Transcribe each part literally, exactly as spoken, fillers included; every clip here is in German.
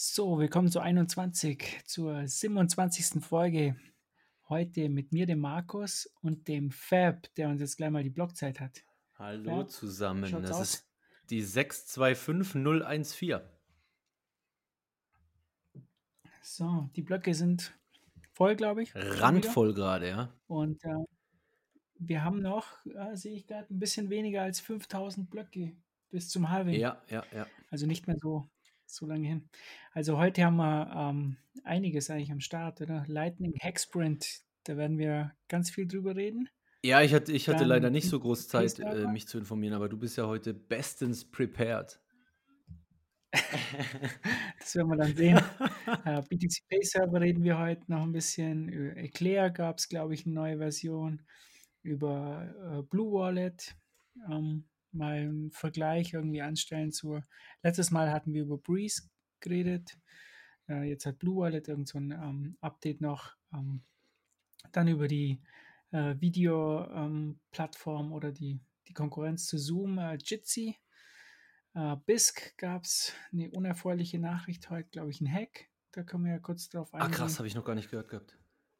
So, willkommen zu einundzwanzig, zur siebenundzwanzigsten Folge. Heute mit mir, dem Markus und dem Fab, der uns jetzt gleich mal die Blockzeit hat. Hallo Fab, wie zusammen, schaut's das aus? ist die sechs zwei fünf null eins vier. So, die Blöcke sind voll, glaube ich, schon wieder. Randvoll gerade, ja. Und äh, wir haben noch, äh, sehe ich gerade, ein bisschen weniger als fünftausend Blöcke bis zum Halving. Ja, ja, ja. Also nicht mehr so, so lange hin. Also heute haben wir ähm, einiges eigentlich am Start, oder? Lightning Hacksprint, da werden wir ganz viel drüber reden. Ja, ich hatte, ich hatte leider Dann nicht so groß Zeit, äh, B T C-Server. mich zu informieren, aber du bist ja heute bestens prepared. Das werden wir dann sehen. Äh, B T C Pay Server reden wir heute noch ein bisschen. Über Eclair gab es, glaube ich, eine neue Version. Über äh, Blue Wallet. Ähm, mal einen Vergleich irgendwie anstellen zur. Letztes Mal hatten wir über Breeze geredet. Äh, jetzt hat Blue Wallet irgend so ein ähm, Update noch. Ähm, dann über die äh, Video-Plattform oder die, die Konkurrenz zu Zoom, äh, Jitsi. Äh, B I S C gab es eine unerfreuliche Nachricht heute, glaube ich, ein Hack. Da können wir ja kurz drauf Ah, krass, eingehen. habe ich noch gar nicht gehört gehabt.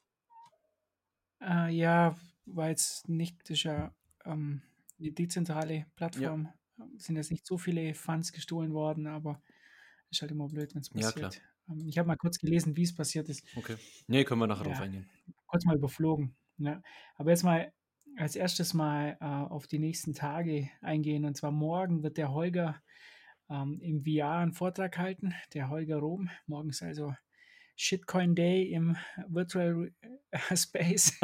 Äh, ja, war jetzt nicht, das ist ja ähm, die dezentrale Ja, Plattform. Sind jetzt nicht so viele Funds gestohlen worden, aber ist halt immer blöd, wenn es ja, klar. passiert. Ähm, ich habe mal kurz gelesen, wie es passiert ist. Okay. Nee, können wir nachher drauf Ja, eingehen. kurz mal überflogen. Ja. Aber jetzt mal als erstes mal äh, auf die nächsten Tage eingehen. Und zwar morgen wird der Holger ähm, im V R einen Vortrag halten, der Holger Rom. Morgen ist also Shitcoin Day im Virtual äh, Space.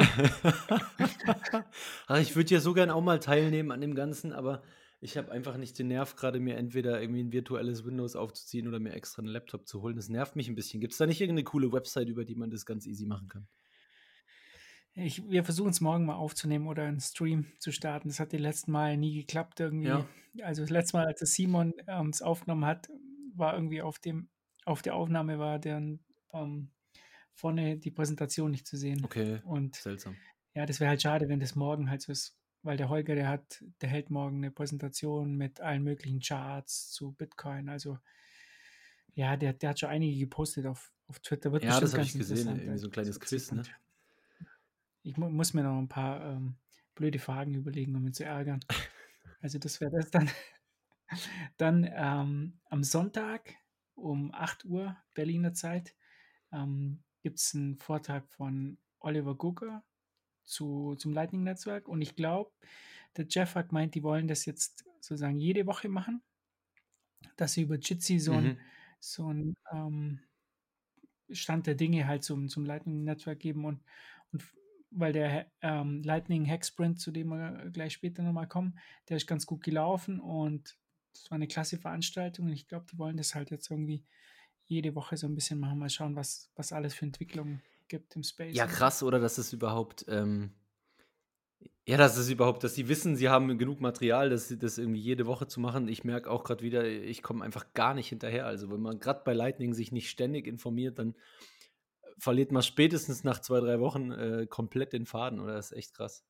Ah, ich würde ja so gern auch mal teilnehmen an dem Ganzen, aber ich habe einfach nicht den Nerv, gerade mir entweder irgendwie ein virtuelles Windows aufzuziehen oder mir extra einen Laptop zu holen. Das nervt mich ein bisschen. Gibt es da nicht irgendeine coole Website, über die man das ganz easy machen kann? Ich, wir versuchen es morgen mal aufzunehmen oder einen Stream zu starten. Das hat die letzten Mal nie geklappt irgendwie. Ja, Also das letzte Mal, als der Simon ähm, es aufgenommen hat, war irgendwie auf dem, auf der Aufnahme war dann ähm, vorne die Präsentation nicht zu sehen. okay, Und seltsam. ja, das wäre halt schade, wenn das morgen halt so ist, weil der Holger, der hat, der hält morgen eine Präsentation mit allen möglichen Charts zu Bitcoin. Also ja, der, der hat schon einige gepostet auf, auf Twitter. Wird Ja, das bestimmt habe ganz ich gesehen, interessant. irgendwie Also so ein das kleines wird sich Quiz, ne? und ich mu muss mir noch ein paar ähm, blöde Fragen überlegen, um ihn zu ärgern. Also das wäre das dann. Dann ähm, am Sonntag um acht Uhr Berliner Zeit ähm, gibt es einen Vortrag von Oliver Gugger zu, zum Lightning-Netzwerk. Und ich glaube, der Jeff hat gemeint, die wollen das jetzt sozusagen jede Woche machen, dass sie über Jitsi so ein, Mhm. so ein ähm, Stand der Dinge halt zum, zum Lightning-Netzwerk geben. Und, und weil der ähm, Lightning Hacksprint, zu dem wir gleich später nochmal kommen, der ist ganz gut gelaufen und das war eine klasse Veranstaltung. Und ich glaube, die wollen das halt jetzt irgendwie jede Woche so ein bisschen machen. Mal schauen, was, was alles für Entwicklungen gibt im Space Ja, und so. krass, oder dass es überhaupt, ähm ja, dass es überhaupt dass sie wissen, sie haben genug Material, dass sie das irgendwie jede Woche zu machen. Ich merke auch gerade wieder, ich komme einfach gar nicht hinterher. Also, wenn man gerade bei Lightning sich nicht ständig informiert, dann verliert man spätestens nach zwei drei Wochen, äh, komplett den Faden, oder? Das ist echt krass.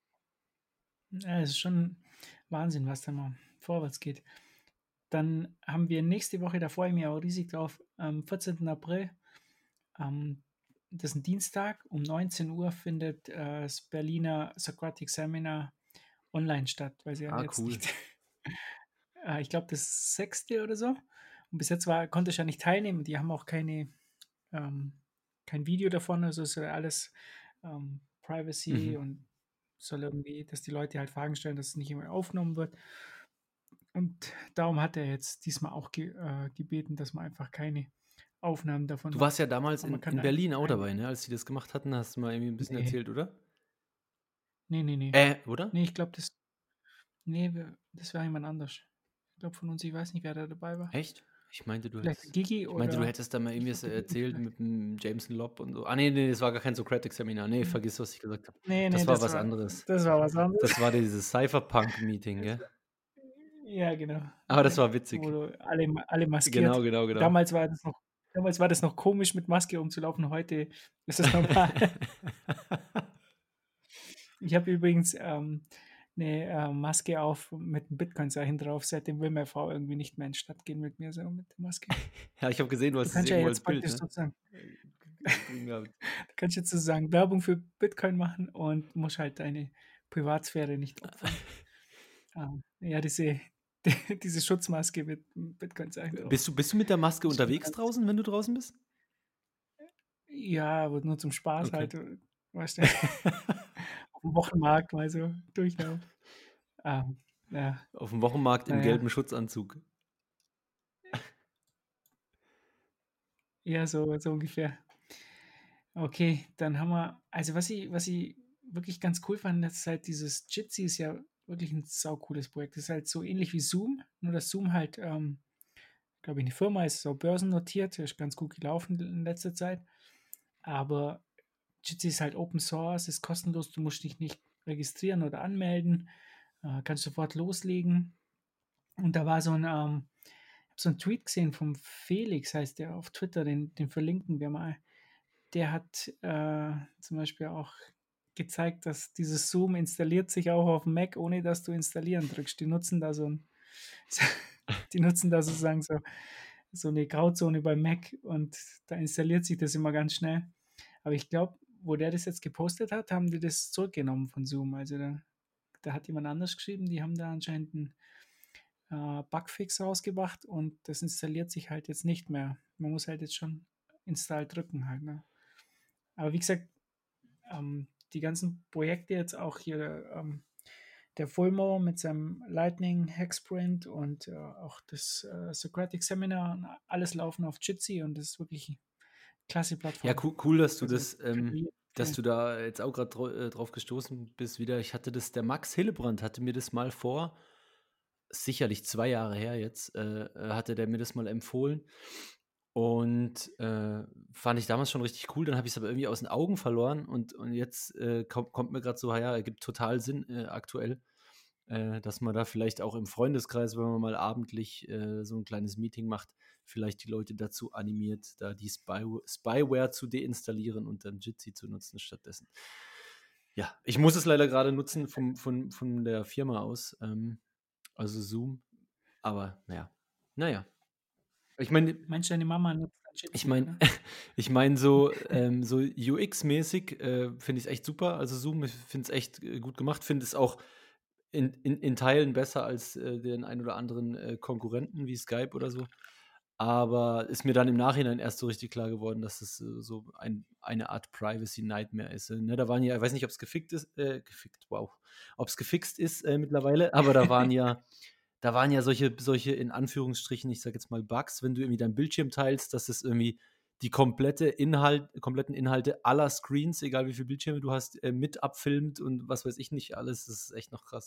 Ja, es ist schon Wahnsinn, was da mal vorwärts geht. Dann haben wir nächste Woche, da freue ich mich auch riesig drauf, am vierzehnten April, ähm, das ist ein Dienstag, um neunzehn Uhr findet äh, das Berliner Socratic Seminar online statt, weil sie ja Ah, jetzt cool. nicht, äh, ich glaube, das sechste oder so. Und bis jetzt war, konnte ich ja nicht teilnehmen. Die haben auch keine, ähm, kein Video davon, also ist ja alles ähm, Privacy Mhm. und soll irgendwie, dass die Leute halt Fragen stellen, dass es nicht immer aufgenommen wird. Und darum hat er jetzt diesmal auch ge äh, gebeten, dass man einfach keine Aufnahmen davon Du warst macht. ja damals Aber man in kann in einfach Berlin auch teilnehmen. dabei, ne? Als sie das gemacht hatten, hast du mal irgendwie 'n bisschen Ne, erzählt, oder? ne, ne, ne. Äh, oder? Ne, ich glaube, das ne, wir das war jemand anders. Ich glaube von uns, ich weiß nicht, wer da dabei war. Echt? Ich meinte, du Vielleicht hättest Gigi ich meinte, du oder hättest da mal ich irgendwie was glaube, der Gigi erzählt vielleicht. mit dem Jameson Lobb und so. Ah, ne, ne, das war gar kein Socratic-Seminar. Ne, Hm. vergiss, was ich gesagt habe. Ne, ne, Das war das was war anderes. das war was anderes. Das war dieses Cypherpunk-Meeting, Das gell? war ja, genau, Aber das ja, war wo witzig. du alle ma alle Genau, maskiert. genau, genau. Damals war das noch damals war das noch komisch, mit Maske rumzulaufen, heute ist das normal. Ich habe übrigens, ähm, 'ne, äh, Maske auf mit 'm Bitcoin-Zeichen drauf. Seitdem will meine Frau irgendwie nicht mehr in die Stadt gehen mit mir so mit der Maske. Ja, ich habe gesehen, du Du hast es kannst ja irgendwo als jetzt Bild, praktisch ne, sozusagen äh, g drin gehabt. du kannst jetzt sozusagen Werbung für Bitcoin machen und musst halt deine Privatsphäre nicht opfern. Ähm, ja, diese diese Schutzmaske mit 'm Bitcoin-Zeichen Äh, drauf. bist du bist du mit der Maske Ist schon unterwegs ganz draußen, wenn du draußen bist? Ja, aber nur zum Spaß Okay. halt, äh, weißt du? Aufm Wochenmarkt mal so durchlaufen. Ähm, ja. Aufm Wochenmarkt im Na ja. gelben Schutzanzug. Ja, so so ungefähr. Okay, dann haben wir also, was ich was ich wirklich ganz cool fand, ist halt dieses Jitsi ist ja wirklich 'n saucooles Projekt. Das ist halt so ähnlich wie Zoom, nur dass Zoom halt, ähm, glaube ich, 'ne Firma ist, so börsennotiert, ist ganz gut gelaufen in letzter Zeit. Aber Jitsi ist halt Open Source, ist kostenlos, du musst dich nicht registrieren oder anmelden, äh, kannst sofort loslegen. Und da war so 'n, ähm ich habe so 'n Tweet gesehen vom Felix, heißt der auf Twitter, den den verlinken wir mal. Der hat, äh, zum Beispiel auch gezeigt, dass dieses Zoom installiert sich auch aufm Mac, ohne dass du installieren drückst. Die nutzen da so 'n die nutzen da sozusagen so so 'ne Grauzone beim Mac und da installiert sich das immer ganz schnell. Aber ich glaube, wo der das jetzt gepostet hat, haben die das zurückgenommen von Zoom. Also, da da hat jemand anders geschrieben, die haben da anscheinend 'n, äh, Bugfix rausgebracht und das installiert sich halt jetzt nicht mehr. Man muss halt jetzt schon Install drücken halt, ne? Aber wie gesagt, ähm, die ganzen Projekte jetzt auch hier, ähm, der Fulmo mit seinem Lightning Hacksprint und, äh, auch das, äh, Socratic Seminar und alles laufen auf Jitsi und das ist wirklich klasse Ja, Plattform. coo cool, dass du Also, das kann ähm, ich dass du empfehlen. da jetzt auch grad dr äh, drauf gestoßen bist wieder. Ich hatte das der Max Hillebrand hatte mir das mal vor sicherlich zwei Jahre her jetzt, äh, äh, hatte der mir das mal empfohlen und, äh, fand ich damals schon richtig cool. Dann habe ich's aber irgendwie aus 'n Augen verloren und und jetzt, äh, kommt kommt mir grad so, ah ja, ergibt total Sinn, äh, aktuell, äh, dass man da vielleicht auch im Freundeskreis, wenn man mal abendlich, äh, so 'n kleines Meeting macht, vielleicht die Leute dazu animiert, da die Spywa Spyware zu deinstallieren und dann Jitsi zu nutzen stattdessen. Ja, ich muss es leider grade nutzen vom von von der Firma aus, ähm, also Zoom, aber na ja. Na ja. Ich meine Meinst du, deine Mama nutzt dann ich Jitsi, meine oder? ich meine so ähm, so UX-mäßig, äh, finde ich's echt super. Also Zoom, ich finde es echt, äh, gut gemacht, finde es auch in in in Teilen besser als, äh, den ein oder anderen, äh, Konkurrenten wie Skype oder so. Aber ist mir dann im Nachhinein erst so richtig klar geworden, dass es, äh, so ein eine Art Privacy Nightmare ist, äh, ne? Da waren ja weiß nicht, ob's gefickt ist äh, gefickt, wow, ob's gefixt ist, äh, mittlerweile, aber da waren ja da waren ja solche solche in Anführungsstrichen, ich sage jetzt mal Bugs, wenn du irgendwie deinen Bildschirm teilst, dass es irgendwie die komplette Inhalt kompletten Inhalte aller Screens, egal wie viele Bildschirme du hast, äh, mit abfilmt und was weiß ich nicht alles. Das ist echt noch krass.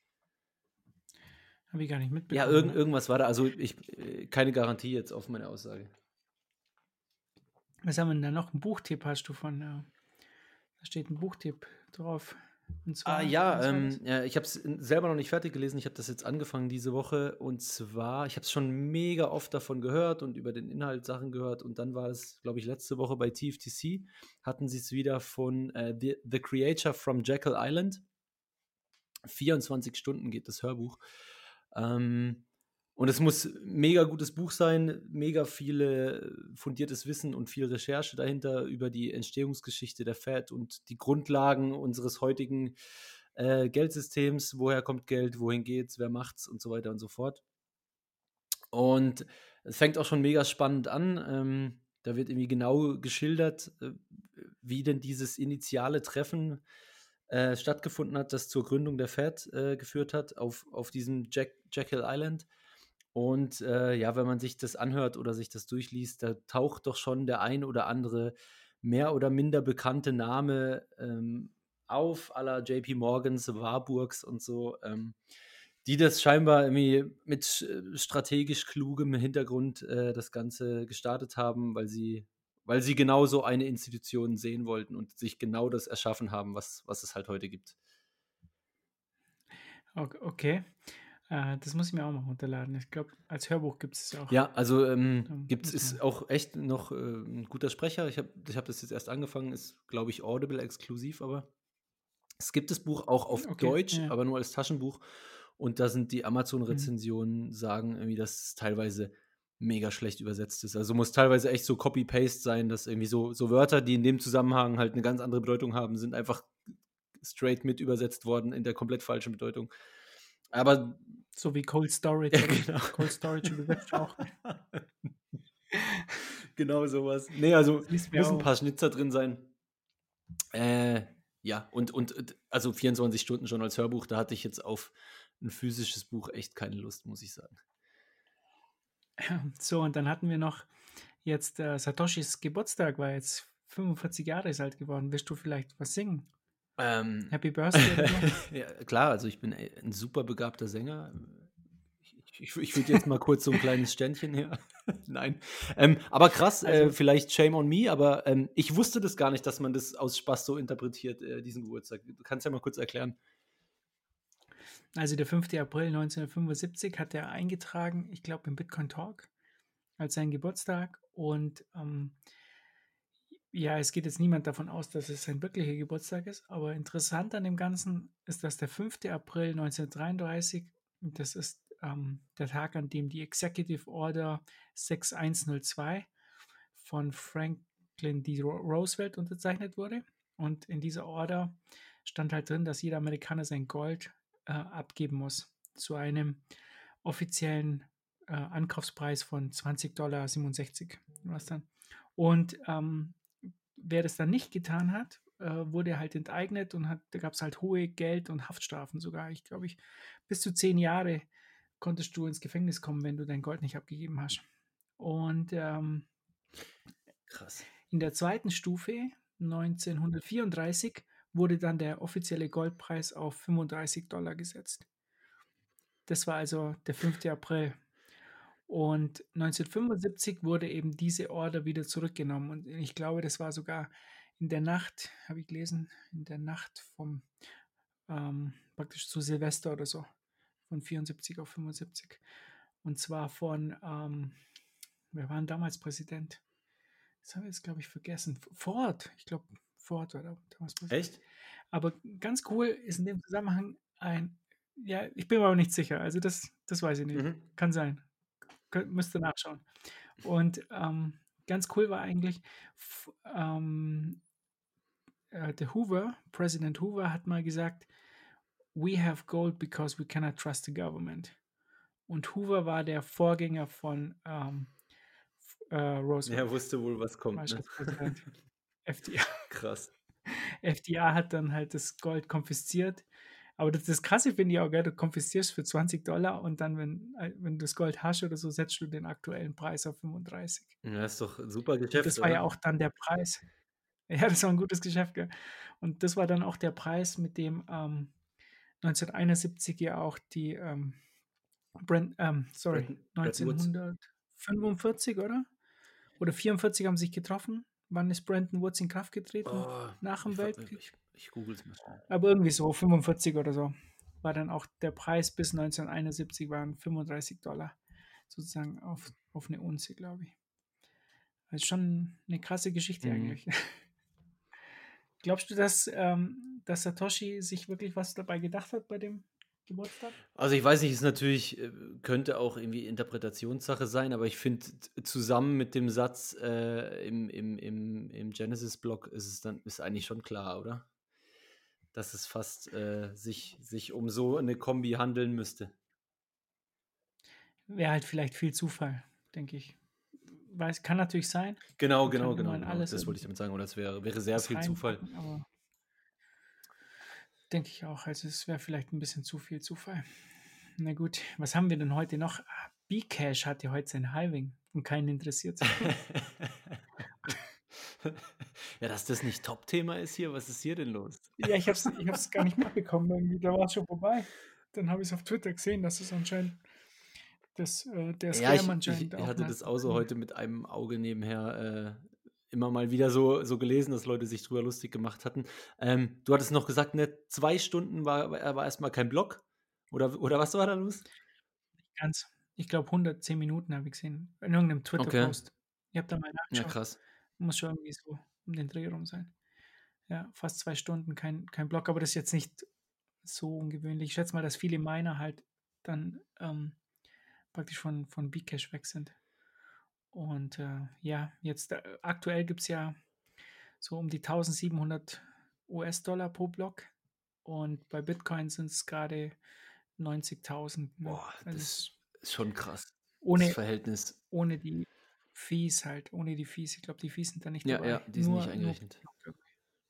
Habe ich gar nicht Ja, mitbekommen, irgend ne? irgendwas war da. Also, ich äh, keine Garantie jetzt auf meine Aussage. Was haben wir denn da noch? 'N Buchtipp hast du von, äh da steht 'n Buchtipp drauf. Und Ah zwar, ja, was war das? ähm, ja, ich habe es n selber noch nicht fertig gelesen. Ich habe das jetzt angefangen diese Woche und zwar ich habe es schon mega oft davon gehört und über den Inhalt Sachen gehört und dann war es, glaube ich, letzte Woche bei T F T C hatten sie's wieder von, äh, The The Creator from Jekyll Island. vierundzwanzig Stunden geht das Hörbuch. Ähm, und es muss mega gutes Buch sein, mega viele fundiertes Wissen und viel Recherche dahinter über die Entstehungsgeschichte der Fed und die Grundlagen unseres heutigen, äh, Geldsystems. Woher kommt Geld? Wohin geht's? Wer macht's? Und so weiter und so fort. Und es fängt auch schon mega spannend an. Ähm, da wird irgendwie genau geschildert, äh, wie denn dieses initiale Treffen, äh, stattgefunden hat, das zur Gründung der Fed, äh, geführt hat auf auf diesem Jeck Jekyll Island. Und, äh, ja, wenn man sich das anhört oder sich das durchliest, da taucht doch schon der ein oder andere mehr oder minder bekannte Name, ähm, auf, à la J P Morgans, Warburgs und so, ähm, die das scheinbar irgendwie mit, äh, strategisch klugem Hintergrund, äh, das Ganze gestartet haben, weil sie weil sie genau so eine Institution sehen wollten und sich genau das erschaffen haben, was was es halt heute gibt. Ok okay. Äh, das muss ich mir auch mal runterladen. Ich glaube, als Hörbuch gibt's es auch. Ja, also, ähm, Ähm, gibt's muss ist man auch echt noch, äh, 'n guter Sprecher. Ich habe ich habe das jetzt erst angefangen, ist, glaube ich, Audible exklusiv aber. Es gibt das Buch auch auf Okay, Deutsch, ja. aber nur als Taschenbuch und da sind die Mhm. Amazon-Rezensionen sagen irgendwie, dass es teilweise mega schlecht übersetzt ist. Also, muss teilweise echt so Copy Paste sein, dass irgendwie so so Wörter, die in dem Zusammenhang halt 'ne ganz andere Bedeutung haben, sind einfach straight mit übersetzt worden in der komplett falschen Bedeutung. Aber So wie Cold ja, Storage, oder? genau. Cold Storage übersetzt auch. Genau so was. Ne, also, Das liest mir müssen 'n auch. paar Schnitzer drin sein. Äh, ja, und und und also, vierundzwanzig Stunden schon als Hörbuch, da hatte ich jetzt auf 'n physisches Buch echt keine Lust, muss ich sagen. So, und dann hatten wir noch jetzt, äh, Satoshis Geburtstag war jetzt fünfundvierzig Jahre ist alt geworden. Willst du vielleicht was singen? Ähm, Happy Birthday oder so? ja, klar, also, ich bin, äh, 'n super begabter Sänger. Ich ich ich würde jetzt mal kurz so 'n kleines Ständchen her nein. Ähm, aber krass, äh, Also vielleicht shame on me, aber, ähm, ich wusste das gar nicht, dass man das aus Spaß so interpretiert, äh, diesen Geburtstag. Du kannst ja mal kurz erklären. also, der fünfte April neunzehnhundertfünfundsiebzig hat er eingetragen, ich glaube im Bitcoin Talk als seinen Geburtstag und, ähm ja, es geht jetzt niemand davon aus, dass es sein wirklicher Geburtstag ist, aber interessant an dem Ganzen ist, dass der fünfte April neunzehnhundertdreiunddreißig, das ist, ähm, der Tag, an dem die Executive Order sechs eins null zwei von Franklin D. Ro Roosevelt unterzeichnet wurde. Und in dieser Order stand halt drin, dass jeder Amerikaner sein Gold, äh, abgeben muss zu einem offiziellen, äh, Ankaufspreis von zwanzig Dollar siebenundsechzig war's dann. Und, ähm, wer das dann nicht getan hat, äh, wurde halt enteignet und hat da gab's halt hohe Geld und Haftstrafen sogar. Ich glaube ich bis zu zehn Jahre konntest du ins Gefängnis kommen, wenn du dein Gold nicht abgegeben hast. Und, ähm Krass. in der zweiten Stufe neunzehnhundertvierunddreißig wurde dann der offizielle Goldpreis auf fünfunddreißig Dollar gesetzt. Das war also der fünfte April. Und neunzehnhundertfünfundsiebzig wurde eben diese Order wieder zurückgenommen und ich glaube, das war sogar in der Nacht, habe ich gelesen, in der Nacht vom, ähm praktisch zu Silvester oder so, von vierundsiebzig auf fünfundsiebzig. Und zwar von, ähm wer war 'n damals Präsident? Das habe ich jetzt, glaube ich, vergessen. F Ford, ich glaube, Ford war da damals Präsident. Echt? Aber ganz cool ist in dem Zusammenhang ein ja, ich bin mir aber nicht sicher. Also, das das weiß ich nicht. Mhm. Kann sein. Könnt müsst ihr nachschauen. Und, ähm, ganz cool war eigentlich, f ähm äh, der Hoover Präsident Hoover hat mal gesagt: „We have gold because we cannot trust the government." Und Hoover war der Vorgänger von, ähm, f äh, Er Roosevelt, wusste wohl, was war kommt, ne? als Präsident. FDR. Krass. FDR hat dann halt das Gold konfisziert. Aber das das Krasse finde ich auch, gell, du konfiszierst für zwanzig Dollar und dann, wenn äh, wenn du das Gold hast oder so, setzt du den aktuellen Preis auf fünfunddreißig. Ja, ist doch 'n super Und Geschäft, das war ja oder? auch dann der Preis. Ja, das war 'n gutes Geschäft, gell? Und das war dann auch der Preis, mit dem, ähm, neunzehnhunderteinundsiebzig ja auch die, ähm, Bren ähm, sorry, Bretton Bretton Woods. neunzehnhundertfünfundvierzig, oder? Oder vierundvierzig haben sie sich getroffen. Wann ist Bretton Woods in Kraft getreten? Oh, Nach dem ich wa Weltkrieg? ich ich google es mal schnell. Aber irgendwie so fünfundvierzig oder so war dann auch der Preis bis neunzehnhunderteinundsiebzig waren fünfunddreißig Dollar sozusagen auf auf 'ne Unze, glaube ich. Also, schon 'ne krasse Geschichte Mhm. eigentlich. Glaubst du, dass, ähm dass Satoshi sich wirklich was dabei gedacht hat bei dem Geburtstag? Also, ich weiß nicht, ist natürlich äh, könnte auch irgendwie Interpretationssache sein, aber ich finde z zusammen mit dem Satz, äh, im im im im Genesis-Block ist es dann ist eigentlich schon klar, oder? Dass es fast, äh, sich sich um so 'ne Kombi handeln müsste. Wäre halt vielleicht viel Zufall, denke ich. Weiß kann natürlich sein. Genau, Man kann genau, immer genau, in genau. alles Das wollte ich irgendwie damit sagen. Oder es wäre wäre sehr was viel Zufall. reinpacken, aber denke ich auch. Also, es wäre vielleicht 'n bisschen zu viel Zufall. Na gut, was haben wir denn heute noch? Ah, Bcash hatte heute sein Halving und keinen interessiert's. Ja, dass das nicht Top-Thema ist hier, was ist hier denn los? Ja, ich habe es ich habe es gar nicht mitbekommen irgendwie, da war's schon vorbei. Dann habe ich's auf Twitter gesehen, dass es anscheinend dass, äh, der Ja, Scam ich anscheinend ich auf hatte das Nasdaq auch so lief. heute mit einem Auge nebenher, äh, immer mal wieder so so gelesen, dass Leute sich drüber lustig gemacht hatten. Ähm, du hattest noch gesagt, ne, zwei Stunden war war war erst mal kein Block oder oder was war da los? Nicht ganz. Ich glaube, hundertzehn Minuten habe ich gesehen in irgend 'nem Okay. Twitter-Post. Ich habe da mal Ja, nachgeschaut. krass. Muss schon irgendwie so um den Dreh rum sein. Ja, fast zwei Stunden, kein kein Block, aber das ist jetzt nicht so ungewöhnlich. Ich schätze mal, dass viele Miner halt dann, ähm, praktisch von von Bcash weg sind. Und, äh, ja, jetzt, äh, aktuell gibt's ja so um die tausendsiebenhundert US-Dollar pro Block und bei Bitcoin sind's grade neunzigtausend, ne? Boah, Also, das es ist schon krass, das ohne Verhältnis. ohne die Fees halt, ohne die Fees. Ich glaube, die Fees sind da nicht Ja, ja, dabei. die sind nicht Nur nur pro eingerechnet. Block irgendwie.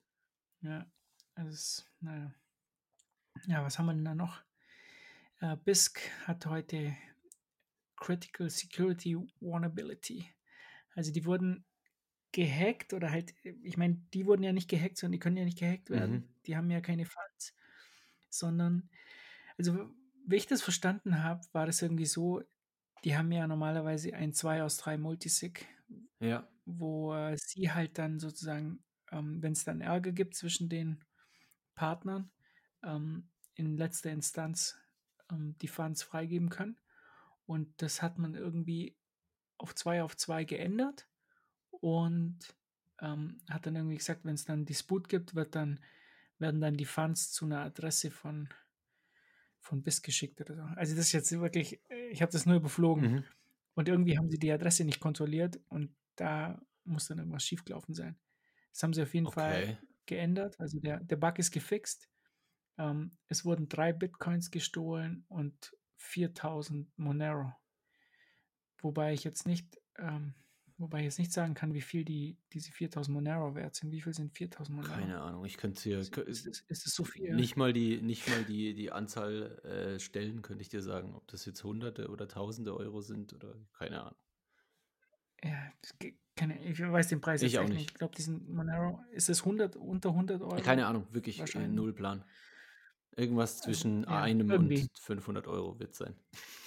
Ja, also, es na ja. Ja, was haben wir denn da noch? Äh, Bisq hat heute Critical Security Vulnerability. Also, die wurden gehackt oder halt ich meine, die wurden ja nicht gehackt, sondern die können ja nicht gehackt werden. Mhm. Die haben ja keine Funds, sondern also, wie ich das verstanden habe, war das irgendwie so, die haben ja normalerweise ein zwei aus drei Multisig, Ja. wo, äh, sie halt dann sozusagen, ähm, wenn's dann Ärger gibt zwischen den Partnern, ähm, in letzter Instanz, ähm, die Funds freigeben können. Und das hat man irgendwie auf zwei auf zwei geändert und, ähm, hat dann irgendwie gesagt, wenn's dann Disput gibt, wird dann werden dann die Funds zu 'ner Adresse von von Bisq geschickt oder so. Also, das ist jetzt wirklich äh, ich habe das nur überflogen. Mhm. Und irgendwie haben sie die Adresse nicht kontrolliert und da muss dann irgendwas schiefgelaufen sein. Das haben sie auf jeden Fall Okay. geändert. Also, der der Bug ist gefixt. Ähm, es wurden drei Bitcoins gestohlen und viertausend Monero. Wobei ich jetzt nicht ähm, wobei ich jetzt nicht sagen kann, wie viel die diese viertausend Monero wert sind. Wie viel sind viertausend Monero? Keine Ahnung, ich könnte dir Ist kö ist es ist es so viel? nicht mal die nicht mal die die Anzahl, äh, Stellen könnte ich dir sagen, ob das jetzt Hunderte oder Tausende Euro sind oder keine Ahnung. Ja, das ge keine ich weiß den Preis Ich jetzt auch echt nicht. nicht. Ich glaube, diesen Monero ist es hundert unter hundert Euro Keine Ahnung, wirklich, äh, wahrscheinlich. null Plan. Irgendwas Also, zwischen ja, einem irgendwie. und fünfhundert Euro wird's sein.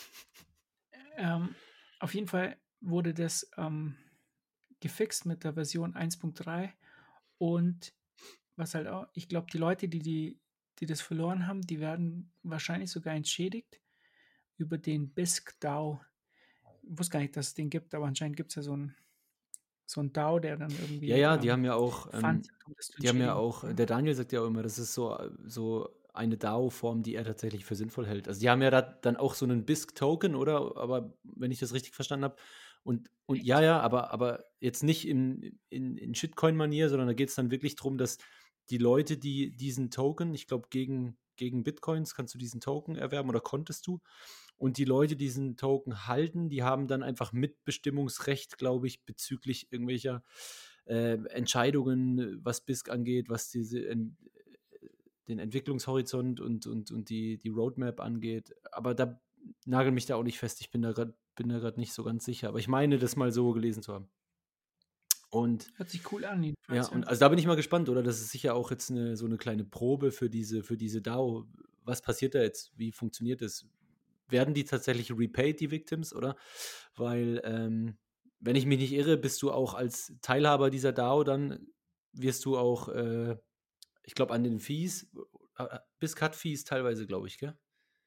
Ähm, auf jeden Fall wurde das, ähm, gefixt mit der Version eins Punkt drei und was halt auch ich glaube, die Leute, die die die das verloren haben, die werden wahrscheinlich sogar entschädigt über den Bisq DAO. Wusste gar nicht, dass es den gibt, aber anscheinend gibt's ja so 'n so 'n DAO, der dann Ja, irgendwie, ja, die ähm, haben ja auch ähm, Funds hat, um das zu die haben ja entschädigen, auch ja. der Daniel sagt ja auch immer, das ist so äh, so eine DAO-Form, die er tatsächlich für sinnvoll hält. Also, die haben ja da dann auch so 'nen Bisq-Token, oder? Aber wenn ich das richtig verstanden habe. Und und ja, Echt? ja, aber aber jetzt nicht in in in Shitcoin-Manier, sondern da geht's dann wirklich drum, dass die Leute, die diesen Token ich glaube, gegen gegen Bitcoins kannst du diesen Token erwerben oder konntest du. Und die Leute, die diesen Token halten, die haben dann einfach Mitbestimmungsrecht, glaube ich, bezüglich irgendwelcher, äh, Entscheidungen, was Bisq angeht, was diese en äh, den Entwicklungshorizont und und und die die Roadmap angeht. Aber da nagel mich da auch nicht fest. Ich bin da grad bin da grad nicht so ganz sicher. Aber ich meine, das mal so gelesen zu haben. Und Hört sich cool an ja, jedenfalls, und ja. also, da bin ich mal gespannt, oder? Das ist sicher auch jetzt 'ne so 'ne kleine Probe für diese für diese DAO. Was passiert da jetzt? Wie funktioniert das? Werden die tatsächlich repaid, die Victims, oder? Weil, ähm, wenn ich mich nicht irre, bist du auch als Teilhaber dieser DAO dann wirst du auch, äh, ich glaube, an den Fees äh, äh, Bisq hat Fees teilweise, glaube ich, gell?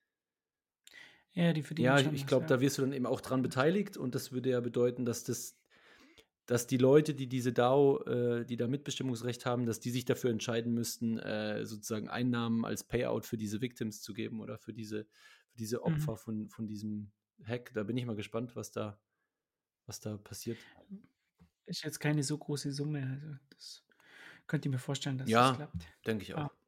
Ja, die verdienen Ja, ich schon ich was, glaube, ja. da wirst du dann eben auch dran Und beteiligt und das würde ja bedeuten, dass das dass die Leute, die diese DAO äh, die da Mitbestimmungsrecht haben, dass die sich dafür entscheiden müssten, äh, sozusagen Einnahmen als Payout für diese Victims zu geben oder für diese für diese Mhm. Opfer von von diesem Hack. Da bin ich mal gespannt, was da was da passiert. Ist jetzt keine so große Summe, also, das könnte ich mir vorstellen, dass das Ja, klappt. denke ich Ah. auch.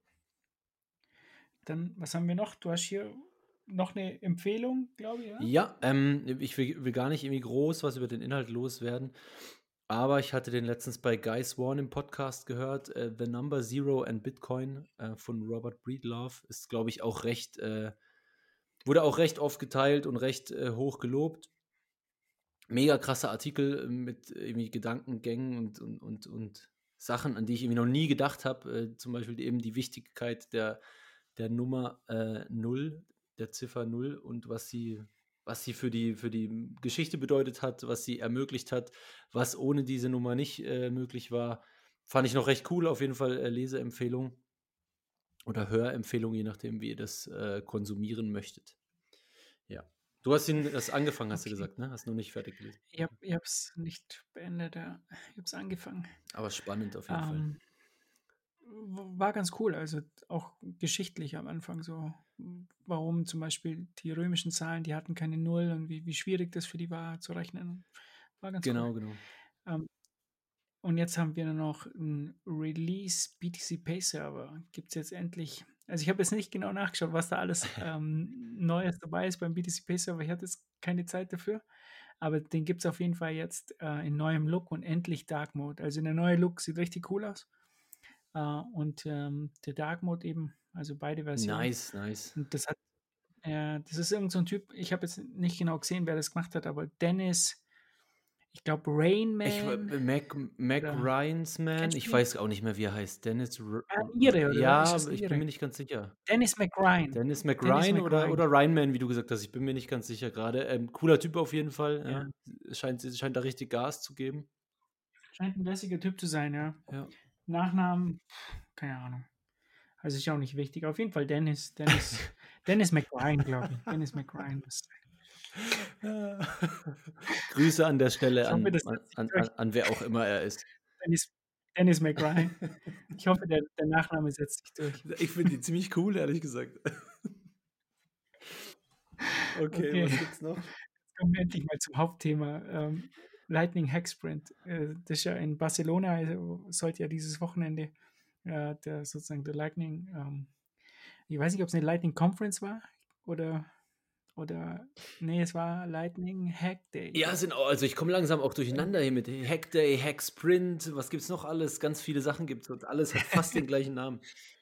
Dann, was haben wir noch? Du hast hier noch 'ne Empfehlung, glaube ich, ja? Ja, ähm, ich will will gar nicht irgendwie groß was über den Inhalt loswerden, aber ich hatte den letztens bei Guy Swan im Podcast gehört, äh, „The Number Zero and Bitcoin“, äh, von Robert Breedlove. Ist, glaube ich, auch recht äh, wurde auch recht oft geteilt und recht, äh, hoch gelobt. Mega krasser Artikel mit irgendwie Gedankengängen und und und und Sachen, an die ich irgendwie noch nie gedacht habe, äh, zum Beispiel eben die Wichtigkeit der der Nummer, äh, null, der Ziffer null und was sie was sie für die für die Geschichte bedeutet hat, was sie ermöglicht hat, was ohne diese Nummer nicht, äh, möglich war. Fand ich noch recht cool, auf jeden Fall, äh, Leseempfehlung oder Hörempfehlung, je nachdem, wie ihr das, äh, konsumieren möchtet. Ja. Du hast ihn erst angefangen, hast du Okay. gesagt, ne? Hast noch nicht fertig gelesen. Ich habe ich habe es nicht beendet, ja. Ich habe es angefangen. Aber spannend auf jeden Fall. Ähm w war ganz cool, also auch geschichtlich am Anfang so, hm, warum zum Beispiel die römischen Zahlen, die hatten keine Null und wie wie schwierig das für die war zu rechnen. War ganz cool. Genau, genau. Ähm, und jetzt haben wir noch 'n Release B T C Pay Server. Gibt's jetzt endlich. Also, ich habe jetzt nicht genau nachgeschaut, was da alles, ähm, Neues dabei ist beim B T C Pay Server. Ich hatte jetzt keine Zeit dafür, aber den gibt's auf jeden Fall jetzt, äh, in neuem Look und endlich Dark Mode. Also, der neue Look sieht richtig cool aus. Äh, und, ähm, der Dark Mode eben, also beide Versionen. Nice, nice. Und das hat äh, das ist irgend so 'n Typ, ich habe jetzt nicht genau gesehen, wer das gemacht hat, aber Dennis, ich glaube Rain Ich w Man Mac Mac oder Ryan's Man, kennst du ich den? weiß auch nicht mehr, wie er heißt. Dennis R Ah, R Ire oder ist ja, es aber ich bin Ire? mir nicht ganz sicher. Dennis McRyan. Dennis Dennis McRyan oder McRyan. oder Ryan Man, wie du gesagt hast, ich bin mir nicht ganz sicher grade. Ähm, cooler Typ auf jeden Fall, Ja, ja. Scheint scheint da richtig Gas zu geben. scheint 'n lässiger Typ zu sein, ja. Ja. Nachnamen, keine Ahnung. Also, ist ja auch nicht wichtig. Auf jeden Fall Dennis Dennis Dennis McRyan, glaube ich. Dennis McRyan müsste sein. Grüße an der Stelle Ich hoffe, an das an setzt sich an durch. an wer auch immer er ist. Dennis Dennis McRyan. Ich hoffe, der der Nachname setzt sich durch. Ich finde die ziemlich cool, ehrlich gesagt. Okay, Okay, was gibt's noch? jetzt kommen wir endlich mal zum Hauptthema, ähm, Lightning Hack Sprint. Äh, das ist ja in Barcelona, also sollte ja dieses Wochenende, äh, der sozusagen der Lightning, ähm ich weiß nicht, ob's 'ne Lightning Conference war oder oder ne, es war Lightning Hack Day, Ja, glaube sind ich. au also, ich komme langsam auch durcheinander hier mit Hack Day, Hack Sprint, was gibt's noch alles? Ganz viele Sachen gibt's und alles hat fast den gleichen Namen.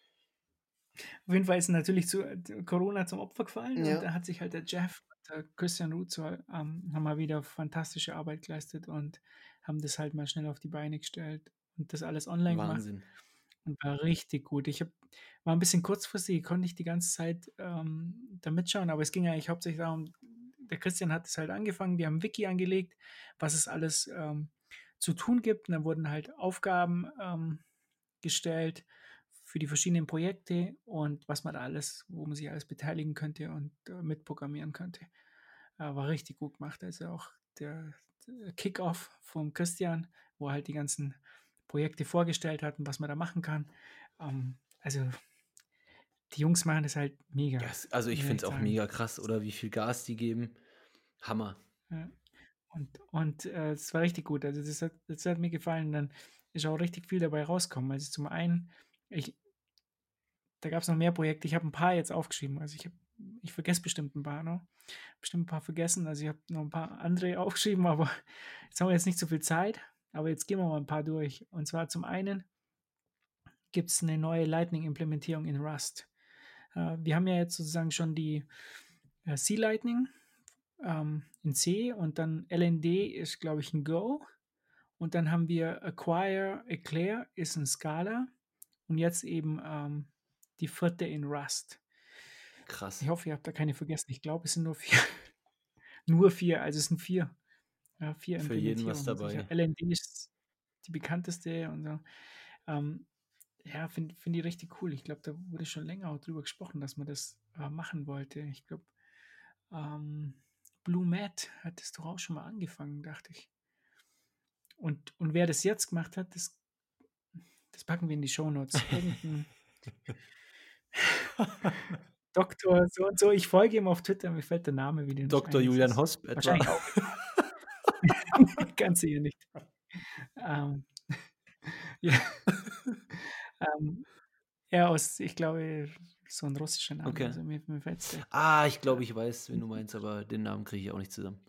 Auf jeden Fall ist natürlich zu äh, Corona zum Opfer gefallen und Ja, da hat sich halt der Jeff und der Christian Ruzo, ähm, haben mal wieder fantastische Arbeit geleistet und haben das halt mal schnell auf die Beine gestellt und das alles online gemacht Wahnsinn. und war richtig gut. Ich habe war 'n bisschen kurzfristig, konnte nicht die ganze Zeit, ähm, da mitschauen, aber es ging eigentlich hauptsächlich darum, der Christian hat es halt angefangen, die haben 'n Wiki angelegt, was es alles, ähm, zu tun gibt und dann wurden halt Aufgaben, ähm, gestellt für die verschiedenen Projekte und was man da alles, wo man sich alles beteiligen könnte und, äh, mitprogrammieren könnte. Äh, war richtig gut gemacht. Also auch der der Kick-Off vom Christian, wo er halt die ganzen Projekte vorgestellt hat und was man da machen kann. Ähm, also die Jungs machen das halt Ja, mega, es also, ich muss ich finde es echt auch sagen. mega krass, oder wie viel Gas die geben. Hammer. Ja. Und und, äh, es war richtig gut. Also das hat das hat mir gefallen. Dann ist auch richtig viel dabei rausgekommen. Also zum einen, ich da gab's noch mehr Projekte. Ich habe 'n paar jetzt aufgeschrieben. Also, ich habe ich vergesse bestimmt 'n paar noch. Bestimmt 'n paar vergessen. Also, ich habe noch 'n paar andere aufgeschrieben, aber jetzt haben wir jetzt nicht so viel Zeit. Aber jetzt gehen wir mal 'n paar durch. Und zwar zum einen gibt's 'ne neue Lightning-Implementierung in Rust. Äh, wir haben ja jetzt sozusagen schon die, äh, C-Lightning, ähm, in C und dann L N D ist, glaube ich, 'n Go. Und dann haben wir Acquire Eclair ist 'n Scala und jetzt eben, ähm, die vierte in Rust. Ich Krass. hoffe, ihr habt da keine vergessen. Ich glaube, es sind nur vier. Nur vier, also es sind vier. Ja, vier Für jeden was Implementierungen sicher. dabei. L N D ist die bekannteste und so. Ähm, ja, finde finde ich richtig cool. Ich glaube, da wurde schon länger auch drüber gesprochen, dass man das, äh, machen wollte. Ich glaube, ähm, Blue Matt hat das doch auch schon mal angefangen, dachte ich. Und und wer das jetzt gemacht hat, das das packen wir in die Shownotes. Irgend 'n Doktor so und so. Ich folge ihm auf Twitter, mir fällt der Name wieder nicht Doktor ein. Das Julian ist Hosp etwa? wahrscheinlich auch ganz sicher nicht. Ähm, ja, ähm, ja, aus ich glaube, so 'n russischer Name. Okay. Also, mir mir fällt's der Ah, ich ja. glaube, ich weiß, wen du meinst, aber den Namen kriege ich auch nicht zusammen.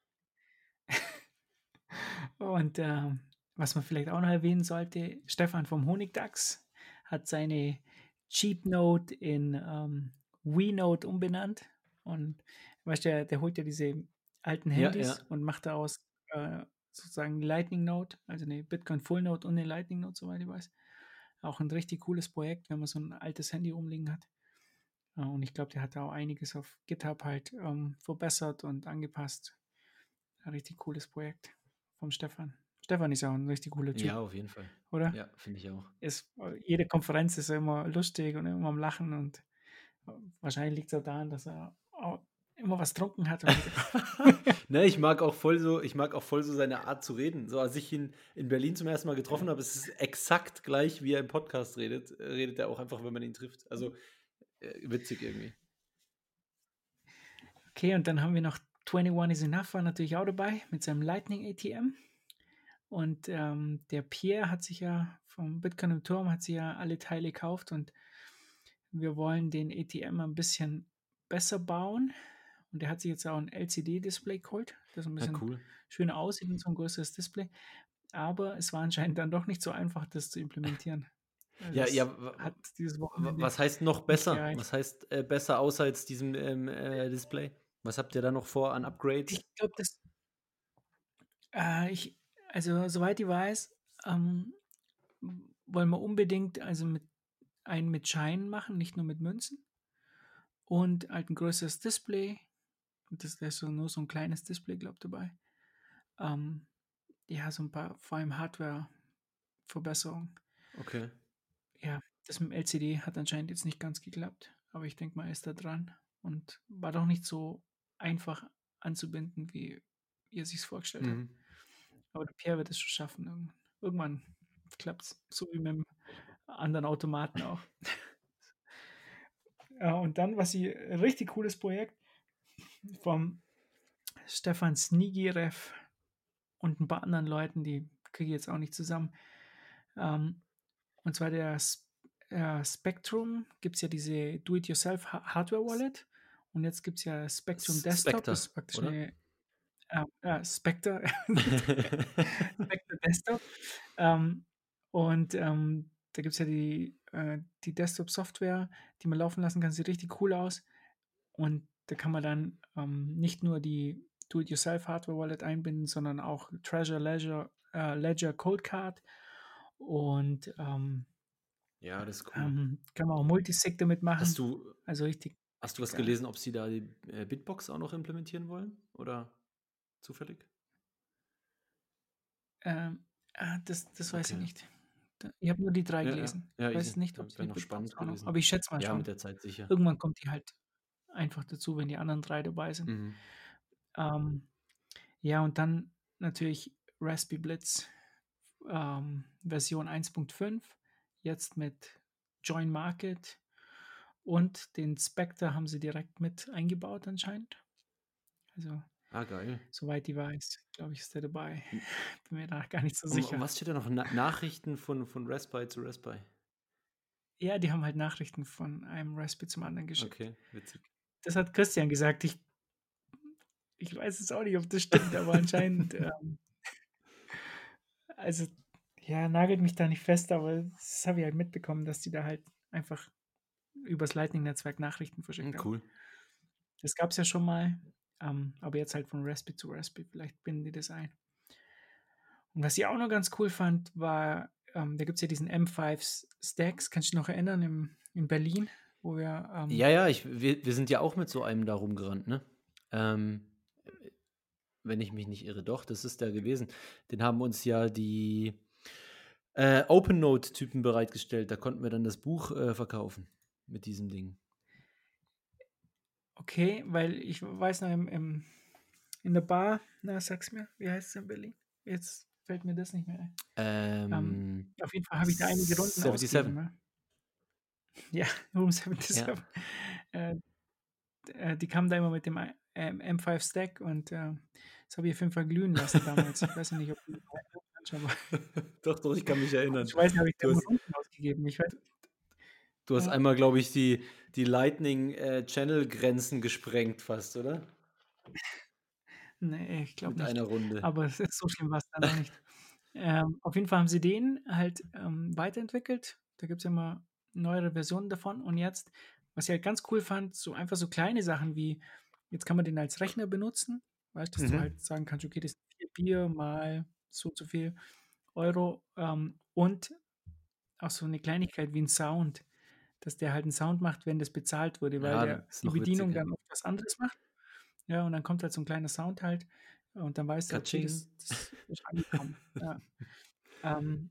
Und, ähm, was man vielleicht auch noch erwähnen sollte, Stefan vom Honigdachs hat seine Cheap Note in, ähm, WeNote umbenannt und weißt du, der der holt ja diese alten Ja, Handys ja, und macht daraus, äh, sozusagen Lightning Note, also 'ne Bitcoin Full Note und 'ne Lightning Note, soweit ich weiß. Auch 'n richtig cooles Projekt, wenn man so 'n altes Handy rumliegen hat. Äh, und ich glaube, der hat da auch einiges auf GitHub halt, ähm, verbessert und angepasst. Ein richtig cooles Projekt vom Stefan. Stefan ist ja auch 'n richtig cooler ja, Typ, auf jeden Fall. oder? Ja, finde ich auch. Ist äh, jede Konferenz ist er immer lustig und immer am Lachen und, äh, wahrscheinlich liegt's auch daran, dass er au immer was getrunken hat und wieder Ne, ich mag auch voll so ich mag auch voll so seine Art zu reden. So, als ich ihn in Berlin zum ersten Mal getroffen habe, es ist exakt gleich, wie er im Podcast redet, äh, redet er auch einfach, wenn man ihn trifft. Also, äh, witzig irgendwie. Okay, und dann haben wir noch einundzwanzig is Enough war natürlich auch dabei mit seinem Lightning A T M. Und, ähm, der Pierre hat sich ja vom Bitcoin im Turm hat sich ja alle Teile gekauft und wir wollen den A T M ein bisschen besser bauen. Und der hat sich jetzt auch ein L C D-Display geholt, das ein Ja, bisschen cool. schöner aussieht und so ein größeres Display. Aber es war anscheinend dann doch nicht so einfach, das zu implementieren. Also, Ja, ja, das wa wa hat dieses wa Wochenende was heißt noch nicht besser? gereicht. Was heißt, äh, besser außer jetzt diesem, ähm, äh, Display? Was habt ihr da noch vor an Upgrades? Ich glaube, das äh, ich also, soweit ich weiß, ähm, wollen wir unbedingt also mit einen mit Scheinen machen, nicht nur mit Münzen und halt 'n größeres Display. Und das da ist so nur so 'n kleines Display, glaube dabei. Ähm, ja, so 'n paar vor allem Hardware-Verbesserungen. Okay. Ja, das mit dem L C D hat anscheinend jetzt nicht ganz geklappt, aber ich denke mal, er ist da dran und war doch nicht so einfach anzubinden, wie wie er sich's vorgestellt hat. Mhm. Aber der Pierre wird es schon schaffen irgendwann. Irgendwann klappt's, so wie mit'm anderen Automaten auch. Ja, und dann, was ich richtig cooles Projekt vom Stefan Snigirev und 'n paar anderen Leuten, die kriege ich jetzt auch nicht zusammen. Ähm, und zwar der S äh, Spectrum gibt's ja diese Do-it-yourself Ha S Hardware-Wallet und jetzt gibt's ja Spectrum S Desktop, das Spectre, ist praktisch oder? 'ne äh, äh, Spectre Spectre Desktop. Ähm, und, ähm, da gibt's ja die äh, die Desktop-Software, die man laufen lassen kann, sieht richtig cool aus. Und da kann man dann, ähm, nicht nur die Do-it-yourself Hardware Wallet einbinden, sondern auch Treasure Ledger äh, Ledger Coldcard und, ähm Ja, das ist cool. ähm, kann man auch Multisig damit Hast machen. du Also richtig hast du richtig was geil. gelesen, ob sie da die, äh, Bitbox auch noch implementieren wollen oder zufällig? Ähm, ah, das das weiß ich Okay. nicht. Da ich habe nur die drei Ja, ja. gelesen. Ja, Ich ich weiß ja, nicht, ob sie wäre die noch Bitbox spannend auch noch aber gewesen. ich schätze mal Ja, mit schon. der Zeit sicher. Irgendwann kommt die halt einfach dazu, wenn die anderen drei dabei sind. Mhm. Ähm, ja, und dann natürlich Raspberry Blitz, ähm, Version eins Punkt fünf, jetzt mit Join Market und den Spectre haben sie direkt mit eingebaut anscheinend. Also, Ah, geil. soweit ich weiß, glaube ich, ist der dabei. Hm, Bin mir da gar nicht so und und sicher. was steht da noch? Na Nachrichten von von Raspberry zu Raspberry? Ja, die haben halt Nachrichten von einem Raspberry zum anderen geschickt. Okay, witzig. Das hat Christian gesagt. Ich ich weiß jetzt auch nicht, ob das stimmt, aber anscheinend, ähm also, ja, nagelt mich da nicht fest, aber das habe ich halt mitbekommen, dass die da halt einfach übers Lightning-Netzwerk Nachrichten Hm, verschickt haben. cool. Das gab's ja schon mal, ähm, aber jetzt halt von Raspberry zu Raspberry. Vielleicht binden die das ein. Und was ich auch noch ganz cool fand, war, ähm, da gibt's ja diesen M fünf S Stacks. Kannst du dich noch erinnern im in Berlin, wo wir, ähm Ja, ja, ich wir wir sind ja auch mit so einem da rumgerannt, ne? Ähm, äh, wenn ich mich nicht irre. Doch, das ist der gewesen. Den haben uns ja die, äh, OpenNote-Typen bereitgestellt. Da konnten wir dann das Buch, äh, verkaufen mit diesem Ding. Okay, weil ich weiß noch im im in der Bar na, sag's mir, wie heißt's in Berlin? Jetzt fällt mir das nicht mehr ein. Ähm, Ähm, auf jeden Fall habe ich da einige Runden ausgegeben, siebenundsiebzig. ne? Ja, Room Ja. siebenundsiebzig. Äh, d äh, die kamen da immer mit dem ei ähm, M fünf Stack und, äh, das habe ich auf jeden Fall glühen lassen damals. Ich weiß ja nicht, ob du dich noch erinnern kannst, aber Doch, doch, ich kann mich erinnern. ich weiß nicht, habe ich da Du immer hast Runden ausgegeben. Ich weiß du hast ja, einmal, glaube ich, die die Lightning, äh, Channel-Grenzen gesprengt fast, oder? ne, ich glaube Mit nicht. einer Runde. Aber es ist so schlimm war's dann auch nicht. Ähm, auf jeden Fall haben sie den halt, ähm, weiterentwickelt. Da gibt's ja immer neuere Versionen davon und jetzt, was ich halt ganz cool fand, so einfach so kleine Sachen wie jetzt kann man den als Rechner benutzen, weißt, dass du Mhm. halt sagen kannst: „Okay, das sind vier Bier mal so und so viel Euro“, ähm, und auch so 'ne Kleinigkeit wie 'n Sound, dass der halt 'n Sound macht, wenn das bezahlt wurde, weil Ja, der das ist die noch Bedienung witziger. dann oft was anderes macht. Ja, und dann kommt halt so 'n kleiner Sound halt und dann weißt du: „Okay, Katsching. das das ist angekommen“, ja. Ähm,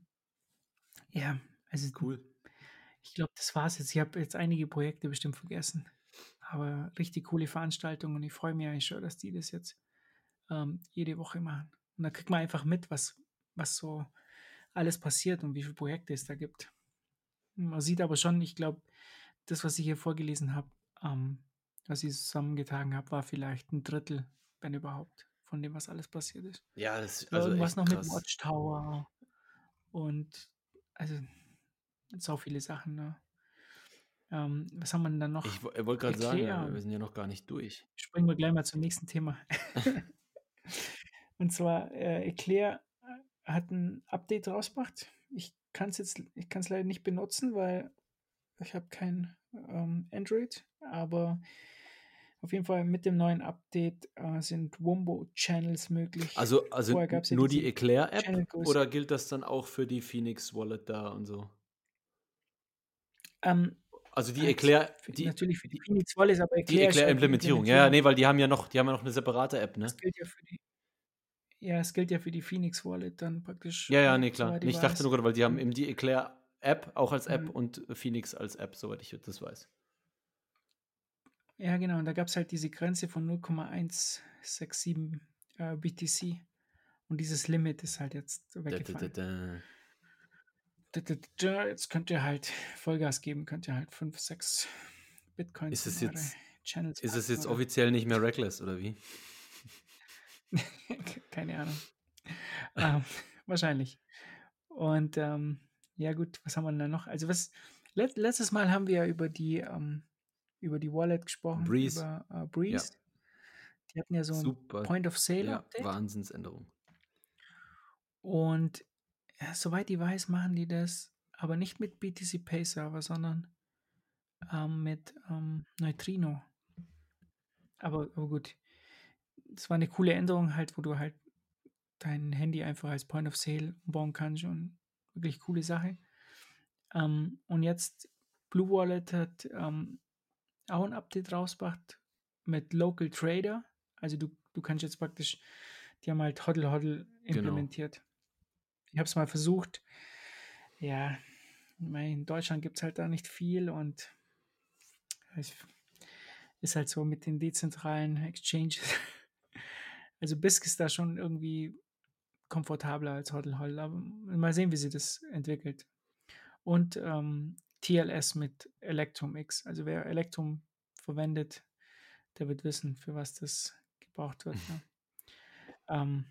ja, also Cool. ich glaube, das war's jetzt. Ich habe jetzt einige Projekte bestimmt vergessen. Aber richtig coole Veranstaltung und ich freue mich eigentlich schon, dass die das jetzt, ähm, jede Woche machen. Und da kriegt man einfach mit, was was so alles passiert und wie viele Projekte es da gibt. Man sieht aber schon, ich glaube, das, was ich hier vorgelesen habe, ähm, was ich zusammengetragen habe, war vielleicht ein Drittel, wenn überhaupt, von dem, was alles passiert ist. Ja, das Aber also irgendwas echt noch mit krass. Watchtower und also sau viele Sachen, ne? Ähm, was haben wir denn da Ich noch? wo wollte grad sagen, Eclair, äh, wir sind ja noch gar nicht durch. springen wir gleich mal zum nächsten Thema. Und zwar, äh, Eclair, äh, hat 'n Update rausgebracht. Ich kann's jetzt ich kann's leider nicht benutzen, weil ich habe kein, ähm, Android, aber auf jeden Fall mit dem neuen Update, äh, sind Wombo-Channels möglich. Also also Vorher n gab's ja nur diese die Eclair-App Channelgröße. oder gilt das dann auch für die Phoenix Wallet da und so? Ähm, Also die halt Eclair f die natürlich für die die Phoenix Wallet, aber die Eclair ist halt die Eclair-Implementierung. Ja, ja, Implementierung. ne, weil die haben ja noch die haben ja noch 'ne separate App, Das ne? gilt ja für die ja, es gilt ja für die Phoenix Wallet dann praktisch, Ja, ja, äh, ne, klar. soweit Ne, ich ich dachte weiß. nur grade, weil die haben Und, eben die Eclair-App auch als App ähm und Phoenix als App, soweit ich das weiß. ja, genau, und da gab's halt diese Grenze von null Komma eins sechs sieben, äh, B T C und dieses Limit ist halt jetzt Da da da weggefallen. da. D d d Jetzt könnt ihr halt Vollgas geben, könnt ihr halt fünf, sechs Bitcoins Ist in es eure jetzt Channels ist es packen jetzt oder offiziell nicht mehr reckless oder wie? K keine Ahnung. Ähm, wahrscheinlich. Und, ähm, ja gut, was haben wir denn da noch? Also, was let letztes Mal haben wir ja über die, ähm über die Wallet gesprochen, Breeze, über, äh, ja. Breeze. Die hatten ja so 'n Super, Point of Sale ja, Update Wahnsinnsänderung. und, ja, soweit ich weiß, machen die das, aber nicht mit B T C Pay Server, sondern, ähm, mit, ähm, Neutrino. Aber aber gut, es war 'ne coole Änderung halt, wo du halt dein Handy einfach als Point of Sale umbauen kannst und wirklich coole Sache. Ähm, und jetzt Blue Wallet hat, ähm, auch 'n Update rausgebracht mit Local Trader. Also, du du kannst jetzt praktisch die haben halt HODL HODL Genau. implementiert. Ich habe es mal versucht. Ja, mei, in Deutschland gibt's halt da nicht viel und es ist halt so mit den dezentralen Exchanges. Also, Bisq ist da schon irgendwie komfortabler als HODL HODL, aber mal sehen, wie sich das entwickelt. Und, ähm, T L S mit Electrum X. Also, wer Electrum verwendet, der wird wissen, für was das gebraucht wird, ne? Ähm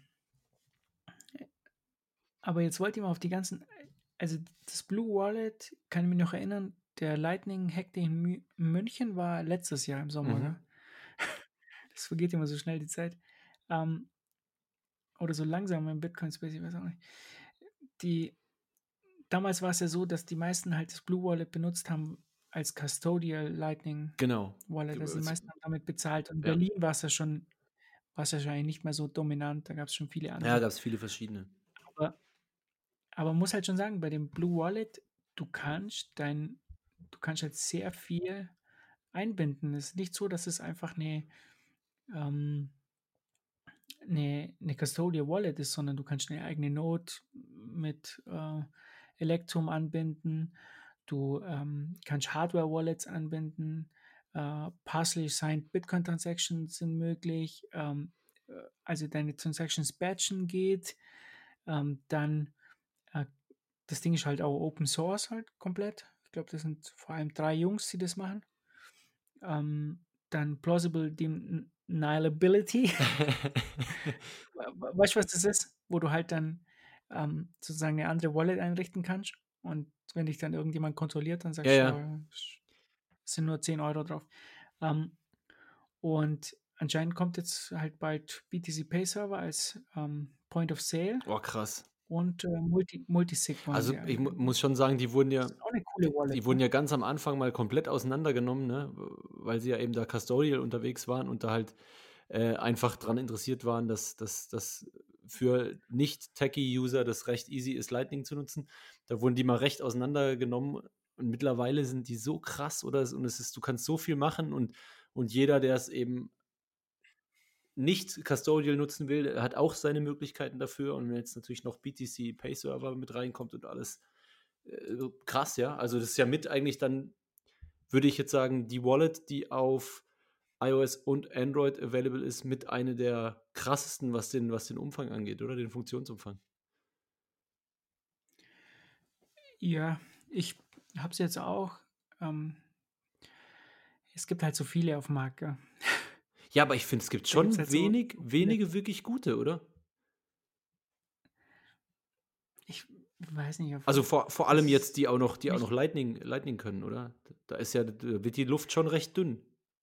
aber jetzt wollt ihr mal auf die ganzen äh, also, das Blue Wallet, kann ich mich noch erinnern, der Lightning-Hack, den in Mü München war letztes Jahr im Sommer, Mhm. gell? Das vergeht immer so schnell die Zeit. Ähm, oder so langsam im Bitcoin Space, ich weiß auch nicht. Die damals war's ja so, dass die meisten halt das Blue Wallet benutzt haben als Custodial Lightning Genau. Wallet. Also, die meisten haben damit bezahlt. Und in Ja. Berlin war's ja schon war's ja wahrscheinlich nicht mehr so dominant, da gab's schon viele Ja, andere. gab's viele verschiedene. Aber aber man muss halt schon sagen, bei dem Blue Wallet, du kannst dein du kannst halt sehr viel einbinden. Es ist nicht so, dass es einfach 'ne, ähm 'ne 'ne Custodial Wallet ist, sondern du kannst 'ne eigene Node mit, äh, Electrum anbinden. Du, ähm, kannst Hardware-Wallets anbinden. Äh, partially signed Bitcoin Transactions sind möglich. Ähm, äh, also, deine Transactions batchen geht. Ähm, dann, äh das Ding ist halt auch Open Source halt komplett. Ich glaube, das sind vor allem drei Jungs, die das machen. Ähm, dann Plausible Den Deniability. Wa wa weißt du, was das ist? Wo du halt dann, ähm, sozusagen 'ne andere Wallet einrichten kannst und wenn dich dann irgendjemand kontrolliert, dann Ja, sagst du: ja. „Ja, sch sind nur zehn Euro drauf.“ Ähm, und anscheinend kommt jetzt halt bald B T C Pay Server als, ähm, Point of Sale Oh, krass. und, äh, Multi Multisig wollen Also, sie ich mu einbinden. muss schon sagen, die wurden Das ja ist auch 'ne coole die Wallet, die wurden ne? ja ganz am Anfang mal komplett auseinandergenommen, ne, w weil sie ja eben da custodial unterwegs waren und da halt, äh, einfach dran interessiert waren, dass dass dass für nicht-Techie-User das recht easy ist, Lightning zu nutzen. Da wurden die mal recht auseinandergenommen und mittlerweile sind die so krass, oder? Und es ist du kannst so viel machen und und jeder, der es eben nicht custodial nutzen will, hat auch seine Möglichkeiten dafür. Und wenn jetzt natürlich noch B T C Pay Server mit reinkommt und alles, äh, krass, ja. Also, das ist ja mit eigentlich dann, würde ich jetzt sagen, die Wallet, die auf iOS und Android available ist, mit einer der krassesten, was den was den Umfang angeht, oder? Den Funktionsumfang. Ja, ich habe es jetzt auch. Ähm, es gibt halt so viele auf dem Markt, gell? Ja, aber ich finde, es gibt Da gibt's schon halt so wenig so viele. wenige wirklich gute, oder? Ich weiß nicht, auf Also, vor vor allem jetzt, das die auch noch die auch noch nicht. Lightning Lightning können, oder? Da ist ja da wird die Luft schon recht dünn.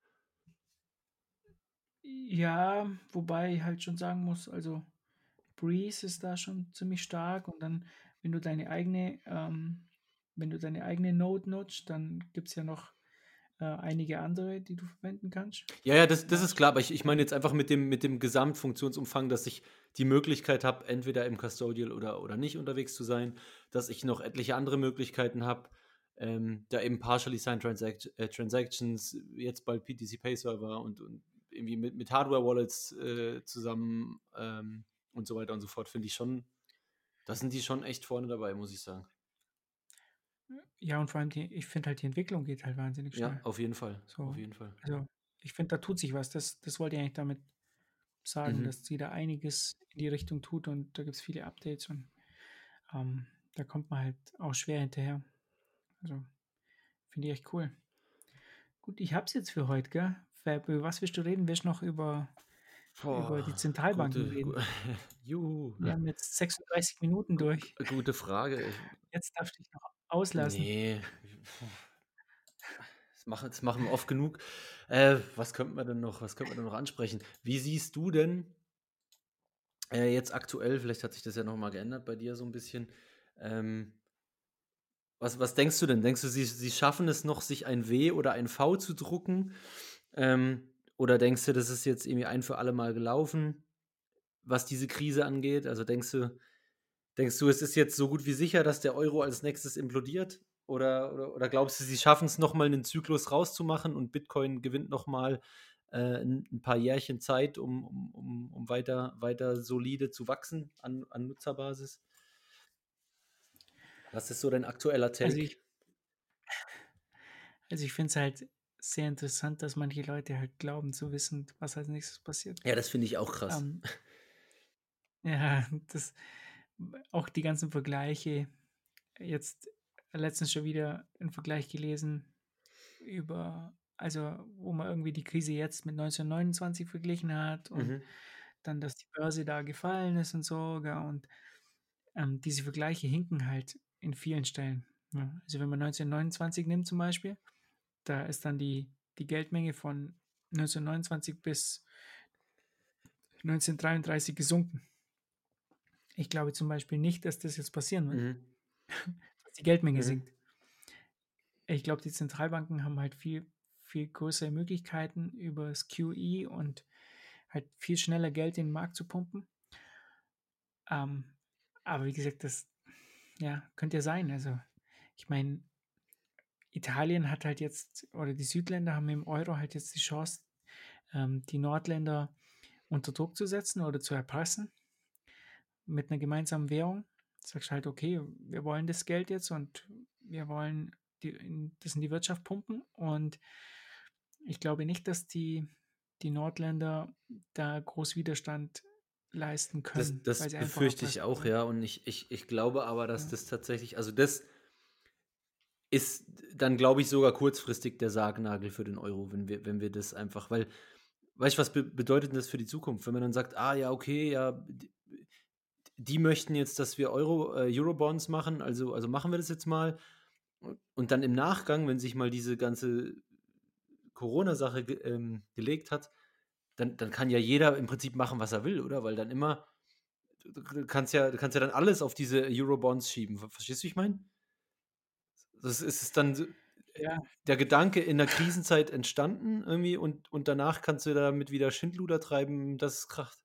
Ja, wobei ich halt schon sagen muss, also Breeze ist da schon ziemlich stark und dann, wenn du deine eigene ähm, wenn du deine eigene Node nutzt, dann gibt's ja noch, äh, einige andere, die du verwenden kannst. Ja, ja, das das ist Weißt? klar, aber ich ich meine Also, jetzt einfach mit dem mit dem Gesamtfunktionsumfang, dass ich die Möglichkeit habe, entweder im Custodial oder oder nicht unterwegs zu sein, dass ich noch etliche andere Möglichkeiten habe, ähm, da eben partially signed Transact äh, Transactions, jetzt bald P T C Pay Server und und irgendwie mit mit Hardware-Wallets, äh, zusammen, ähm, und so weiter und so fort, finde ich schon, da sind die schon echt vorne dabei, muss ich sagen. ja, und vor allem die ich finde halt, die Entwicklung geht halt wahnsinnig Ja, schnell. auf jeden Fall, auf So, jeden Fall. also, ich finde, da tut sich was. Das das wollte ich eigentlich damit sagen, Mhm. dass sie da einiges in die Richtung tut und da gibt's viele Updates und, ähm, da kommt man halt auch schwer hinterher. Also, finde ich echt cool. Gut, ich habe es jetzt für heute, gell? Fab, über was willst du reden? Willst du noch über über die Boah, Zentralbanken gute gu reden? juhu. Wir haben jetzt sechsunddreißig Minuten Gu durch. gute Frage. Ich Jetzt darfst du dich noch auslassen. ne, das machen das machen wir oft genug. Äh, was könnten wir denn noch was könnten wir denn noch ansprechen? Wie siehst du denn, äh, jetzt aktuell, vielleicht hat sich das ja noch mal geändert bei dir so 'n bisschen, ähm, was was denkst du denn? Denkst du, sie sie schaffen es noch, sich ein W oder ein V zu drucken? Ähm, oder denkst du, das ist jetzt irgendwie ein für alle Mal gelaufen, was diese Krise angeht? Also, denkst du Denkst du, es ist jetzt so gut wie sicher, dass der Euro als Nächstes implodiert? Oder oder oder glaubst du, sie schaffen es noch mal 'nen Zyklus rauszumachen und Bitcoin gewinnt noch mal, äh, 'n 'n paar Jährchen Zeit, um um um um weiter weiter solide zu wachsen an an Nutzerbasis? Was ist so dein aktueller Also, Take? ich also, ich finde es halt sehr interessant, dass manche Leute halt glauben zu wissen, was als Nächstes passiert. Ja, das finde ich auch krass. Ähm, ja, das auch die ganzen Vergleiche. Jetzt letztens schon wieder 'n Vergleich gelesen über also, wo man irgendwie die Krise jetzt mit neunzehnhundertneunundzwanzig verglichen hat und Mhm, dann, dass die Börse da gefallen ist und so, gell? Und, ähm, diese Vergleiche hinken halt in vielen Stellen, ne? Also, wenn man neunzehnhundertneunundzwanzig nimmt zum Beispiel, da ist dann die die Geldmenge von neunzehnhundertneunundzwanzig bis neunzehnhundertdreiunddreißig gesunken. Ich glaube zum Beispiel nicht, dass das jetzt passieren wird, mhm, dass die Geldmenge mhm. sinkt. Ich glaube, die Zentralbanken haben halt viel viel größere Möglichkeiten, über das Q E und halt viel schneller Geld in den Markt zu pumpen. Ähm, aber wie gesagt, das, ja, könnte ja sein. Also, ich meine, Italien hat halt jetzt oder die Südländer haben im Euro halt jetzt die Chance, ähm, die Nordländer unter Druck zu setzen oder zu erpressen mit einer gemeinsamen Währung. Sagst halt: „Okay, wir wollen das Geld jetzt und wir wollen die in das in die Wirtschaft pumpen.“ Und ich glaube nicht, dass die die Nordländer da groß Widerstand leisten Das können, das weil sie einfach befürchte ich erpressbar auch, sind. ja, und ich ich ich glaube aber, dass Ja. das tatsächlich, also, das ist dann, glaube ich, sogar kurzfristig der Sargnagel für den Euro, wenn wir wenn wir das einfach, weil, weißt du, was be bedeutet denn das für die Zukunft? Wenn man dann sagt: „Ah ja, okay, ja, d die möchten jetzt, dass wir Euro äh, Eurobonds machen, also also machen wir das jetzt mal.“ U und dann im Nachgang, wenn sich mal diese ganze Corona-Sache ge ähm, gelegt hat, dann dann kann ja jeder im Prinzip machen, was er will, oder? Weil dann immer du du kannst ja du kannst ja dann alles auf diese Eurobonds schieben. Ver verstehst du, wie ich meine? Das ist es dann so, äh, Ja, der Gedanke in der Krisenzeit entstanden irgendwie, und und danach kannst du damit wieder Schindluder treiben, dass es kracht.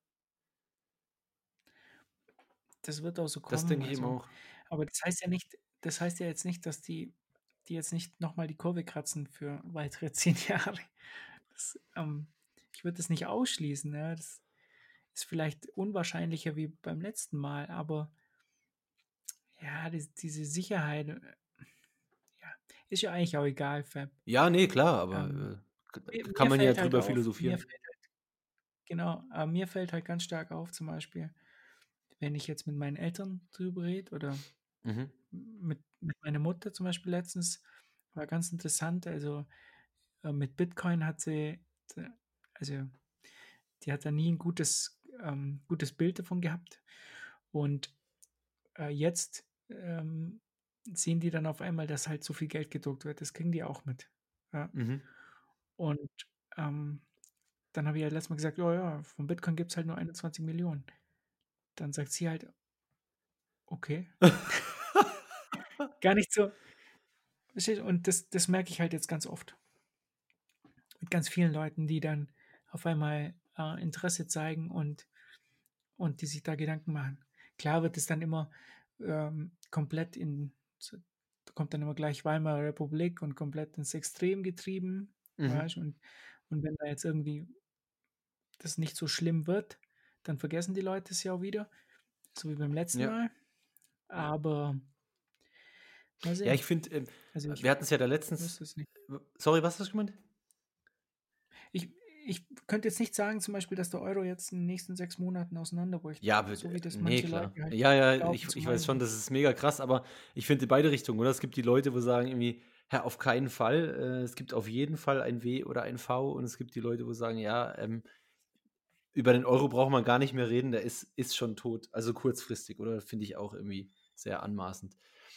das wird auch so Das kommen, denke ich eben also auch. aber das heißt ja nicht das heißt ja jetzt nicht, dass die die jetzt nicht noch mal die Kurve kratzen für weitere zehn Jahre. Das, ähm ich würde das nicht ausschließen, ja. Das ist vielleicht unwahrscheinlicher wie beim letzten Mal, aber ja, dies diese Sicherheit, äh, ja, ist ja eigentlich auch egal, Fab. Ja, ne, klar, aber, Ähm, äh K Mir kann mir man ja fällt halt drüber auf mir philosophieren. fällt halt genau, aber mir fällt halt ganz stark auf, zum Beispiel, wenn ich jetzt mit meinen Eltern drüber rede oder Mhm. mit mit meiner Mutter zum Beispiel letztens, war ganz interessant. Also, äh, mit Bitcoin hat sie d also, die hat da nie 'n gutes ähm, gutes Bild davon gehabt. Und, äh, jetzt, ähm, sehen die dann auf einmal, dass halt so viel Geld gedruckt wird. Das kriegen die auch mit, ja. Mhm. Und, ähm, dann habe ich halt letztes Mal gesagt: „Ja, ja, von Bitcoin gibt's halt nur einundzwanzig Millionen.“ Dann sagt sie halt: „Okay.“ Gar nicht so verstehst du? Und das das merke ich halt jetzt ganz oft mit ganz vielen Leuten, die dann auf einmal, äh, Interesse zeigen und und die sich da Gedanken machen. Klar wird es dann immer, ähm, komplett in z da kommt dann immer gleich Weimarer Republik und komplett ins Extrem getrieben, Mhm. weißt du? Und und wenn da jetzt irgendwie das nicht so schlimm wird, dann vergessen die Leute es ja auch wieder, so wie beim letzten Ja. Mal. Aber mal Ja, sehen. ich finde, ähm, Also, ich wir hatten's ja da letztens wüsste es nicht. w sorry, was hast du gemeint? Ich ich könnte jetzt nicht sagen zum Beispiel, dass der Euro jetzt in den nächsten sechs Monaten auseinanderbricht, Ja, b so wie das ne, manche klar. Leute halt Ja, ja, glauben ich zu ich weiß schon, meinen. das ist mega krass, aber ich finde in beide Richtungen, oder? Es gibt die Leute, wo sagen irgendwie: „Ja, auf keinen Fall. Äh, es gibt auf jeden Fall ein W oder ein V.“ Und es gibt die Leute, wo sagen: „Ja, ähm, über den Euro braucht man gar nicht mehr reden, der ist ist schon tot.“ Also, kurzfristig, oder? Finde ich auch irgendwie sehr anmaßend.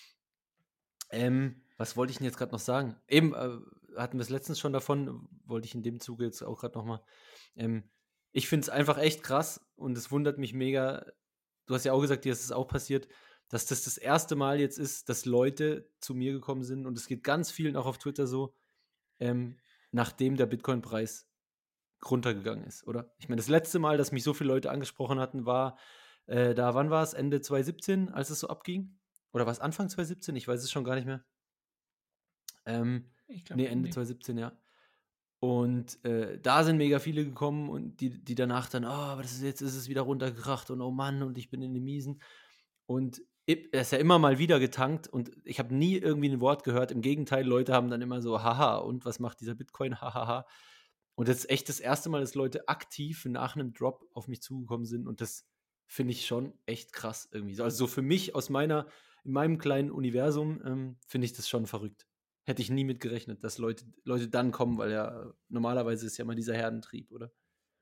Ähm, was wollte ich 'n jetzt grad noch sagen? Eben, äh, hatten wir's letztens schon davon, wollte ich in dem Zuge jetzt auch grad noch mal. Ähm, ich finde es einfach echt krass und es wundert mich mega. Du hast ja auch gesagt, dir ist es auch passiert, dass das das erste Mal jetzt ist, dass Leute zu mir gekommen sind und es geht ganz vielen auch auf Twitter so, ähm, nachdem der Bitcoin-Preis runtergegangen ist, oder? Ich meine, das letzte Mal, dass mich so viele Leute angesprochen hatten, war, äh, da wann war's? Ende zwanzig siebzehn, als es so abging? Oder war's Anfang zwanzig siebzehn? Ich weiß es schon gar nicht mehr. Ähm, Ich glaube ne, Ende Ende. zwanzig siebzehn, ja. Und, äh, da sind mega viele gekommen und die die danach dann: „Oh, aber das ist jetzt ist es wieder runtergekracht und oh Mann und ich bin in den Miesen.“ Und ib er ist ja immer mal wieder getankt und ich habe nie irgendwie 'n Wort gehört. Im Gegenteil, Leute haben dann immer so: „Ha ha, und was macht dieser Bitcoin? Ha ha ha.“ Und das ist echt das erste Mal, dass Leute aktiv nach 'nem Drop auf mich zugekommen sind und das finde ich schon echt krass irgendwie so. Also, so für mich aus meiner in meinem kleinen Universum, ähm, finde ich das schon verrückt. Hätte ich nie mit gerechnet, dass Leute Leute dann kommen, weil ja normalerweise ist ja immer dieser Herdentrieb, oder?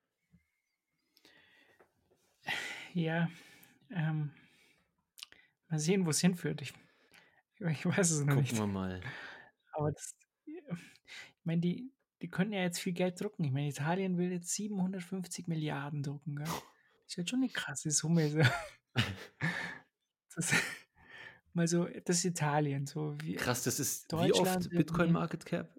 Ja, ähm, mal sehen, wo's hinführt. Ich ich weiß es noch Gucken nicht. wir mal. Aber das ich meine, die die können ja jetzt viel Geld drucken. Ich meine, Italien will jetzt siebenhundertfünfzig Milliarden drucken, gell? Ist halt schon 'ne krasse Summe so. Das mal so das ist Italien, so wie Krass, das ist wie Deutschland oft Bitcoin irgendwie. Market Cap?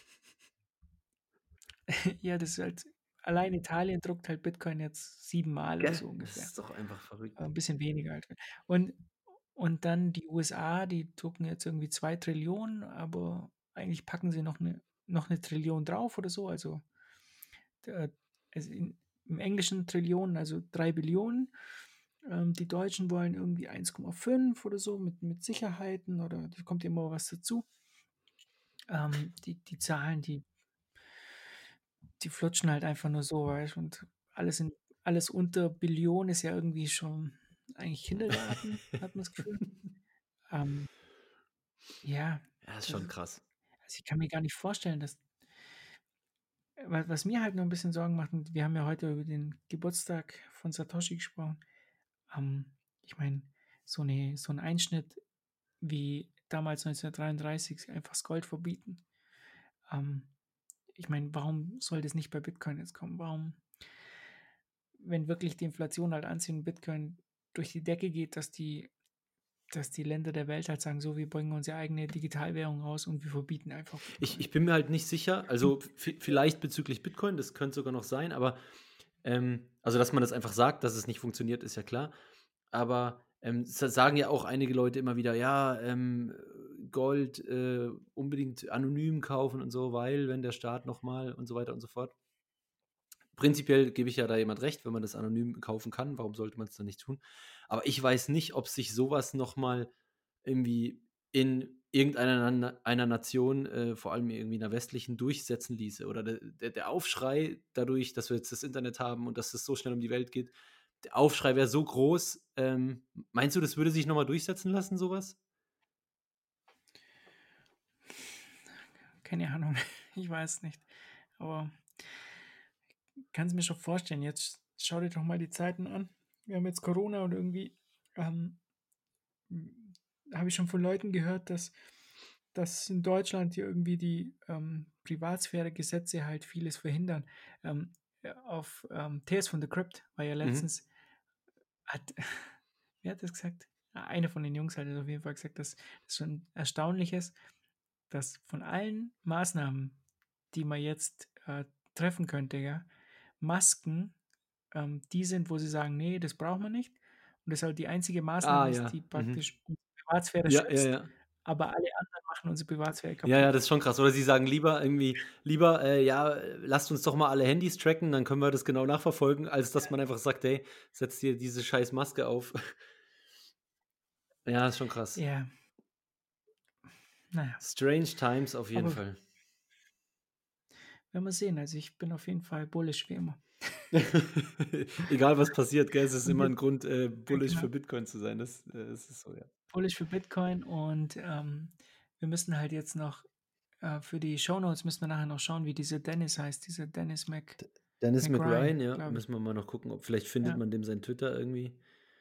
Ja, das ist halt allein Italien druckt halt Bitcoin jetzt siebenmal oder Gell? so Das ungefähr. ist doch einfach Äh, verrückt. 'n bisschen weniger halt. Und und dann die U S A, die drucken jetzt irgendwie zwei Trillionen, aber eigentlich packen sie noch 'ne noch 'ne Trillion drauf oder so. Also, d also, in im Englischen Trillionen, also drei Billionen. Ähm, die Deutschen wollen irgendwie eins Komma fünf oder so mit mit Sicherheiten oder da kommt ja immer was dazu. Ähm, die die Zahlen, die die flutschen halt einfach nur so, weißt du? Und alles in alles unter Billion ist ja irgendwie schon eigentlich Kindergarten, hat man das Gefühl. Ähm, ja, Ja, ist das schon ist krass. also, ich kann mir gar nicht vorstellen, dass wa was mir halt nur 'n bisschen Sorgen macht und wir haben ja heute über den Geburtstag von Satoshi gesprochen. Ähm, ich meine, so 'ne so 'n Einschnitt wie damals neunzehnhundertdreiunddreißig einfach das Gold verbieten. Ähm, ich meine, warum soll das nicht bei Bitcoin jetzt kommen? Warum wenn wirklich die Inflation halt anziehen und Bitcoin durch die Decke geht, dass die dass die Länder der Welt halt sagen: „So, wir bringen unsere eigene Digitalwährung raus und wir verbieten einfach Ich Bitcoin.“ ich bin mir halt nicht sicher, Und also v vielleicht bezüglich Bitcoin, das könnte sogar noch sein, aber, ähm also, dass man das einfach sagt, dass es nicht funktioniert, ist ja klar. Aber, ähm, s sagen ja auch einige Leute immer wieder: „Ja, ähm, Gold, äh, unbedingt anonym kaufen und so, weil wenn der Staat noch mal“ und so weiter und so fort. Prinzipiell gebe ich ja da jemand recht, wenn man das anonym kaufen kann, warum sollte man's dann nicht tun? Aber ich weiß nicht, ob sich so was noch mal irgendwie in irgendeiner Na einer Nation, äh, vor allem irgendwie 'ner westlichen, durchsetzen ließe oder de der der Aufschrei dadurch, dass wir jetzt das Internet haben und dass es so schnell um die Welt geht, der Aufschrei wäre so groß. Ähm, meinst du, das würde sich noch mal durchsetzen lassen, so was? Keine Ahnung, ich weiß nicht, aber kann's mir schon vorstellen. Jetzt schau dir doch mal die Zeiten an. Wir haben jetzt Corona und irgendwie, ähm, hm, habe ich schon von Leuten gehört, dass dass in Deutschland hier irgendwie die, ähm, Privatsphäregesetze halt vieles verhindern. Ähm, äh, auf, ähm, Tales from the Crypt war ja Mhm. letztens hat wer hat das gesagt? Einer von den Jungs hat es auf jeden Fall gesagt, dass das schon erstaunlich ist, dass von allen Maßnahmen, die man jetzt, äh, treffen könnte, ja, Masken, ähm, die sind, wo sie sagen: „Ne, das braucht man nicht.“ Und das halt die einzige Ah Maßnahme ist, ja, die mhm. praktisch unsere Privatsphäre Ja, ja, schützt, ja. aber alle anderen machen unsere Privatsphäre Ja, ja, kaputt. das ist schon krass. Oder sie sagen lieber irgendwie lieber, äh: „Ja, äh, lasst uns doch mal alle Handys tracken, dann können wir das genau nachverfolgen“, als dass Ja. man einfach sagt: „Hey, setz dir diese scheiß Maske auf.“ Ja, ist schon krass. Ja. Na ja. Strange times auf jeden Aber Fall. werden wir sehen. Also, ich bin auf jeden Fall bullish wie immer. Egal, was passiert, gell? Es ist Und immer jetzt 'n Grund, äh, ja, bullish genau. für Bitcoin zu sein. Das, äh, das ist so, ja. Bullish für Bitcoin und, ähm, wir müssen halt jetzt noch äh, für die Shownotes müssen wir nachher noch schauen, wie dieser Dennis heißt, dieser Dennis Mc D Dennis McRyan, McRyan, ja, glaube ich. müssen wir mal noch gucken, ob vielleicht findet Ja. man dem sein Twitter irgendwie.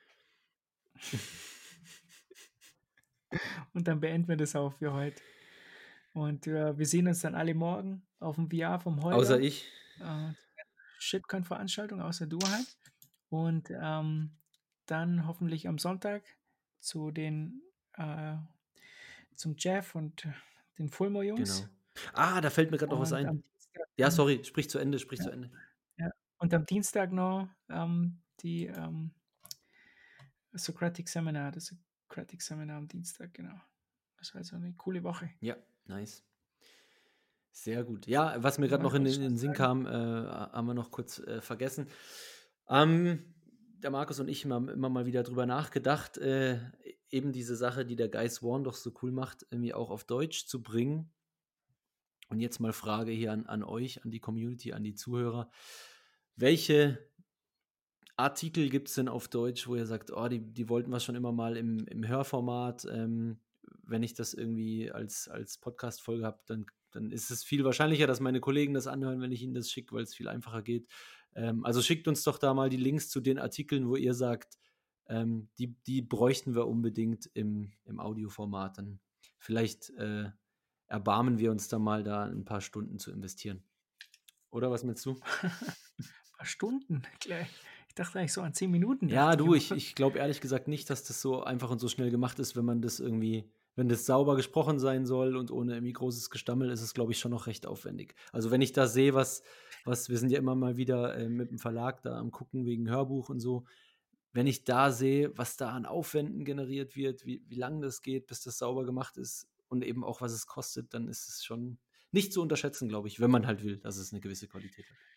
Und dann beenden wir das auch für heut. Und, äh, wir sehen uns dann alle morgen aufm V R vom Außer Holger, ich. äh, Shitcoin-Veranstaltung, außer du halt. Und, ähm, dann hoffentlich am Sonntag zu den äh, zum Jeff und den Genau. Fulmo-Jungs. Ah, da fällt mir grad noch was Und am ein. Dienstag Ja, dann sorry, sprich zu Ende, sprich ja, zu Ende. ja. Und am Dienstag noch, ähm, die, ähm Socratic Seminar, das Socratic Seminar am Dienstag, genau. Das war also 'ne coole Woche. Ja, nice. Sehr gut. Ja, was mir grad noch Was in wolltest den du in noch den Sinn sagen? kam, äh, ha haben wir noch kurz, äh, vergessen. Ähm, der Markus und ich, wir haben immer mal wieder drüber nachgedacht, äh, e eben diese Sache, die der Guy Swan doch so cool macht, irgendwie auch auf Deutsch zu bringen. Und jetzt mal Frage hier an an euch, an die Community, an die Zuhörer. Welche Artikel gibt's denn auf Deutsch, wo ihr sagt: „Oh, die die wollten wir schon immer mal im im Hörformat, ähm, wenn ich das irgendwie als als Podcast-Folge habe, dann dann ist es viel wahrscheinlicher, dass meine Kollegen das anhören, wenn ich ihnen das schicke, weil's viel einfacher geht.“ Ähm, also, schickt uns doch da mal die Links zu den Artikeln, wo ihr sagt, ähm, die die bräuchten wir unbedingt im im Audioformat. Dann vielleicht, äh, erbarmen wir uns da mal, da 'n paar Stunden zu investieren. Oder was meinst du? Paar Stunden gleich. Ich dachte eigentlich so an zehn Minuten, Ja, dachte ich du, immer. ich ich glaube ehrlich gesagt nicht, dass das so einfach und so schnell gemacht ist, wenn man das irgendwie wenn das sauber gesprochen sein soll und ohne irgendwie großes Gestammel, ist es, glaube ich, schon noch recht aufwendig. Also, wenn ich da sehe, was was wir sind ja immer mal wieder, äh, mit dem Verlag da am Gucken wegen Hörbuch und so. Wenn ich da sehe, was da an Aufwänden generiert wird, wie wie lang das geht, bis das sauber gemacht ist und eben auch, was es kostet, dann ist es schon nicht zu unterschätzen, glaube ich, wenn man halt will, dass es 'ne gewisse Qualität hat.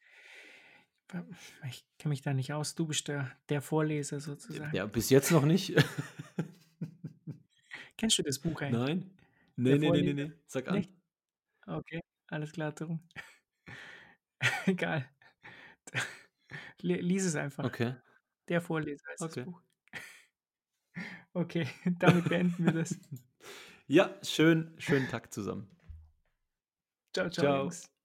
Ich kenne mich da nicht aus. Du bist der der Vorleser D sozusagen. ja, bis jetzt noch nicht. Kennst du das Buch eigentlich? Nein. Der Ne, ne, ne, ne, Vorleser? ne. Sag Nicht? an. Okay, alles klar, darum. Egal. Le lies es einfach. Okay. Der Vorleser heißt das Okay. Buch. Okay, damit beenden wir das. Ja, schön schönen Tag zusammen. Tschau, tschau, Tschau. Jungs.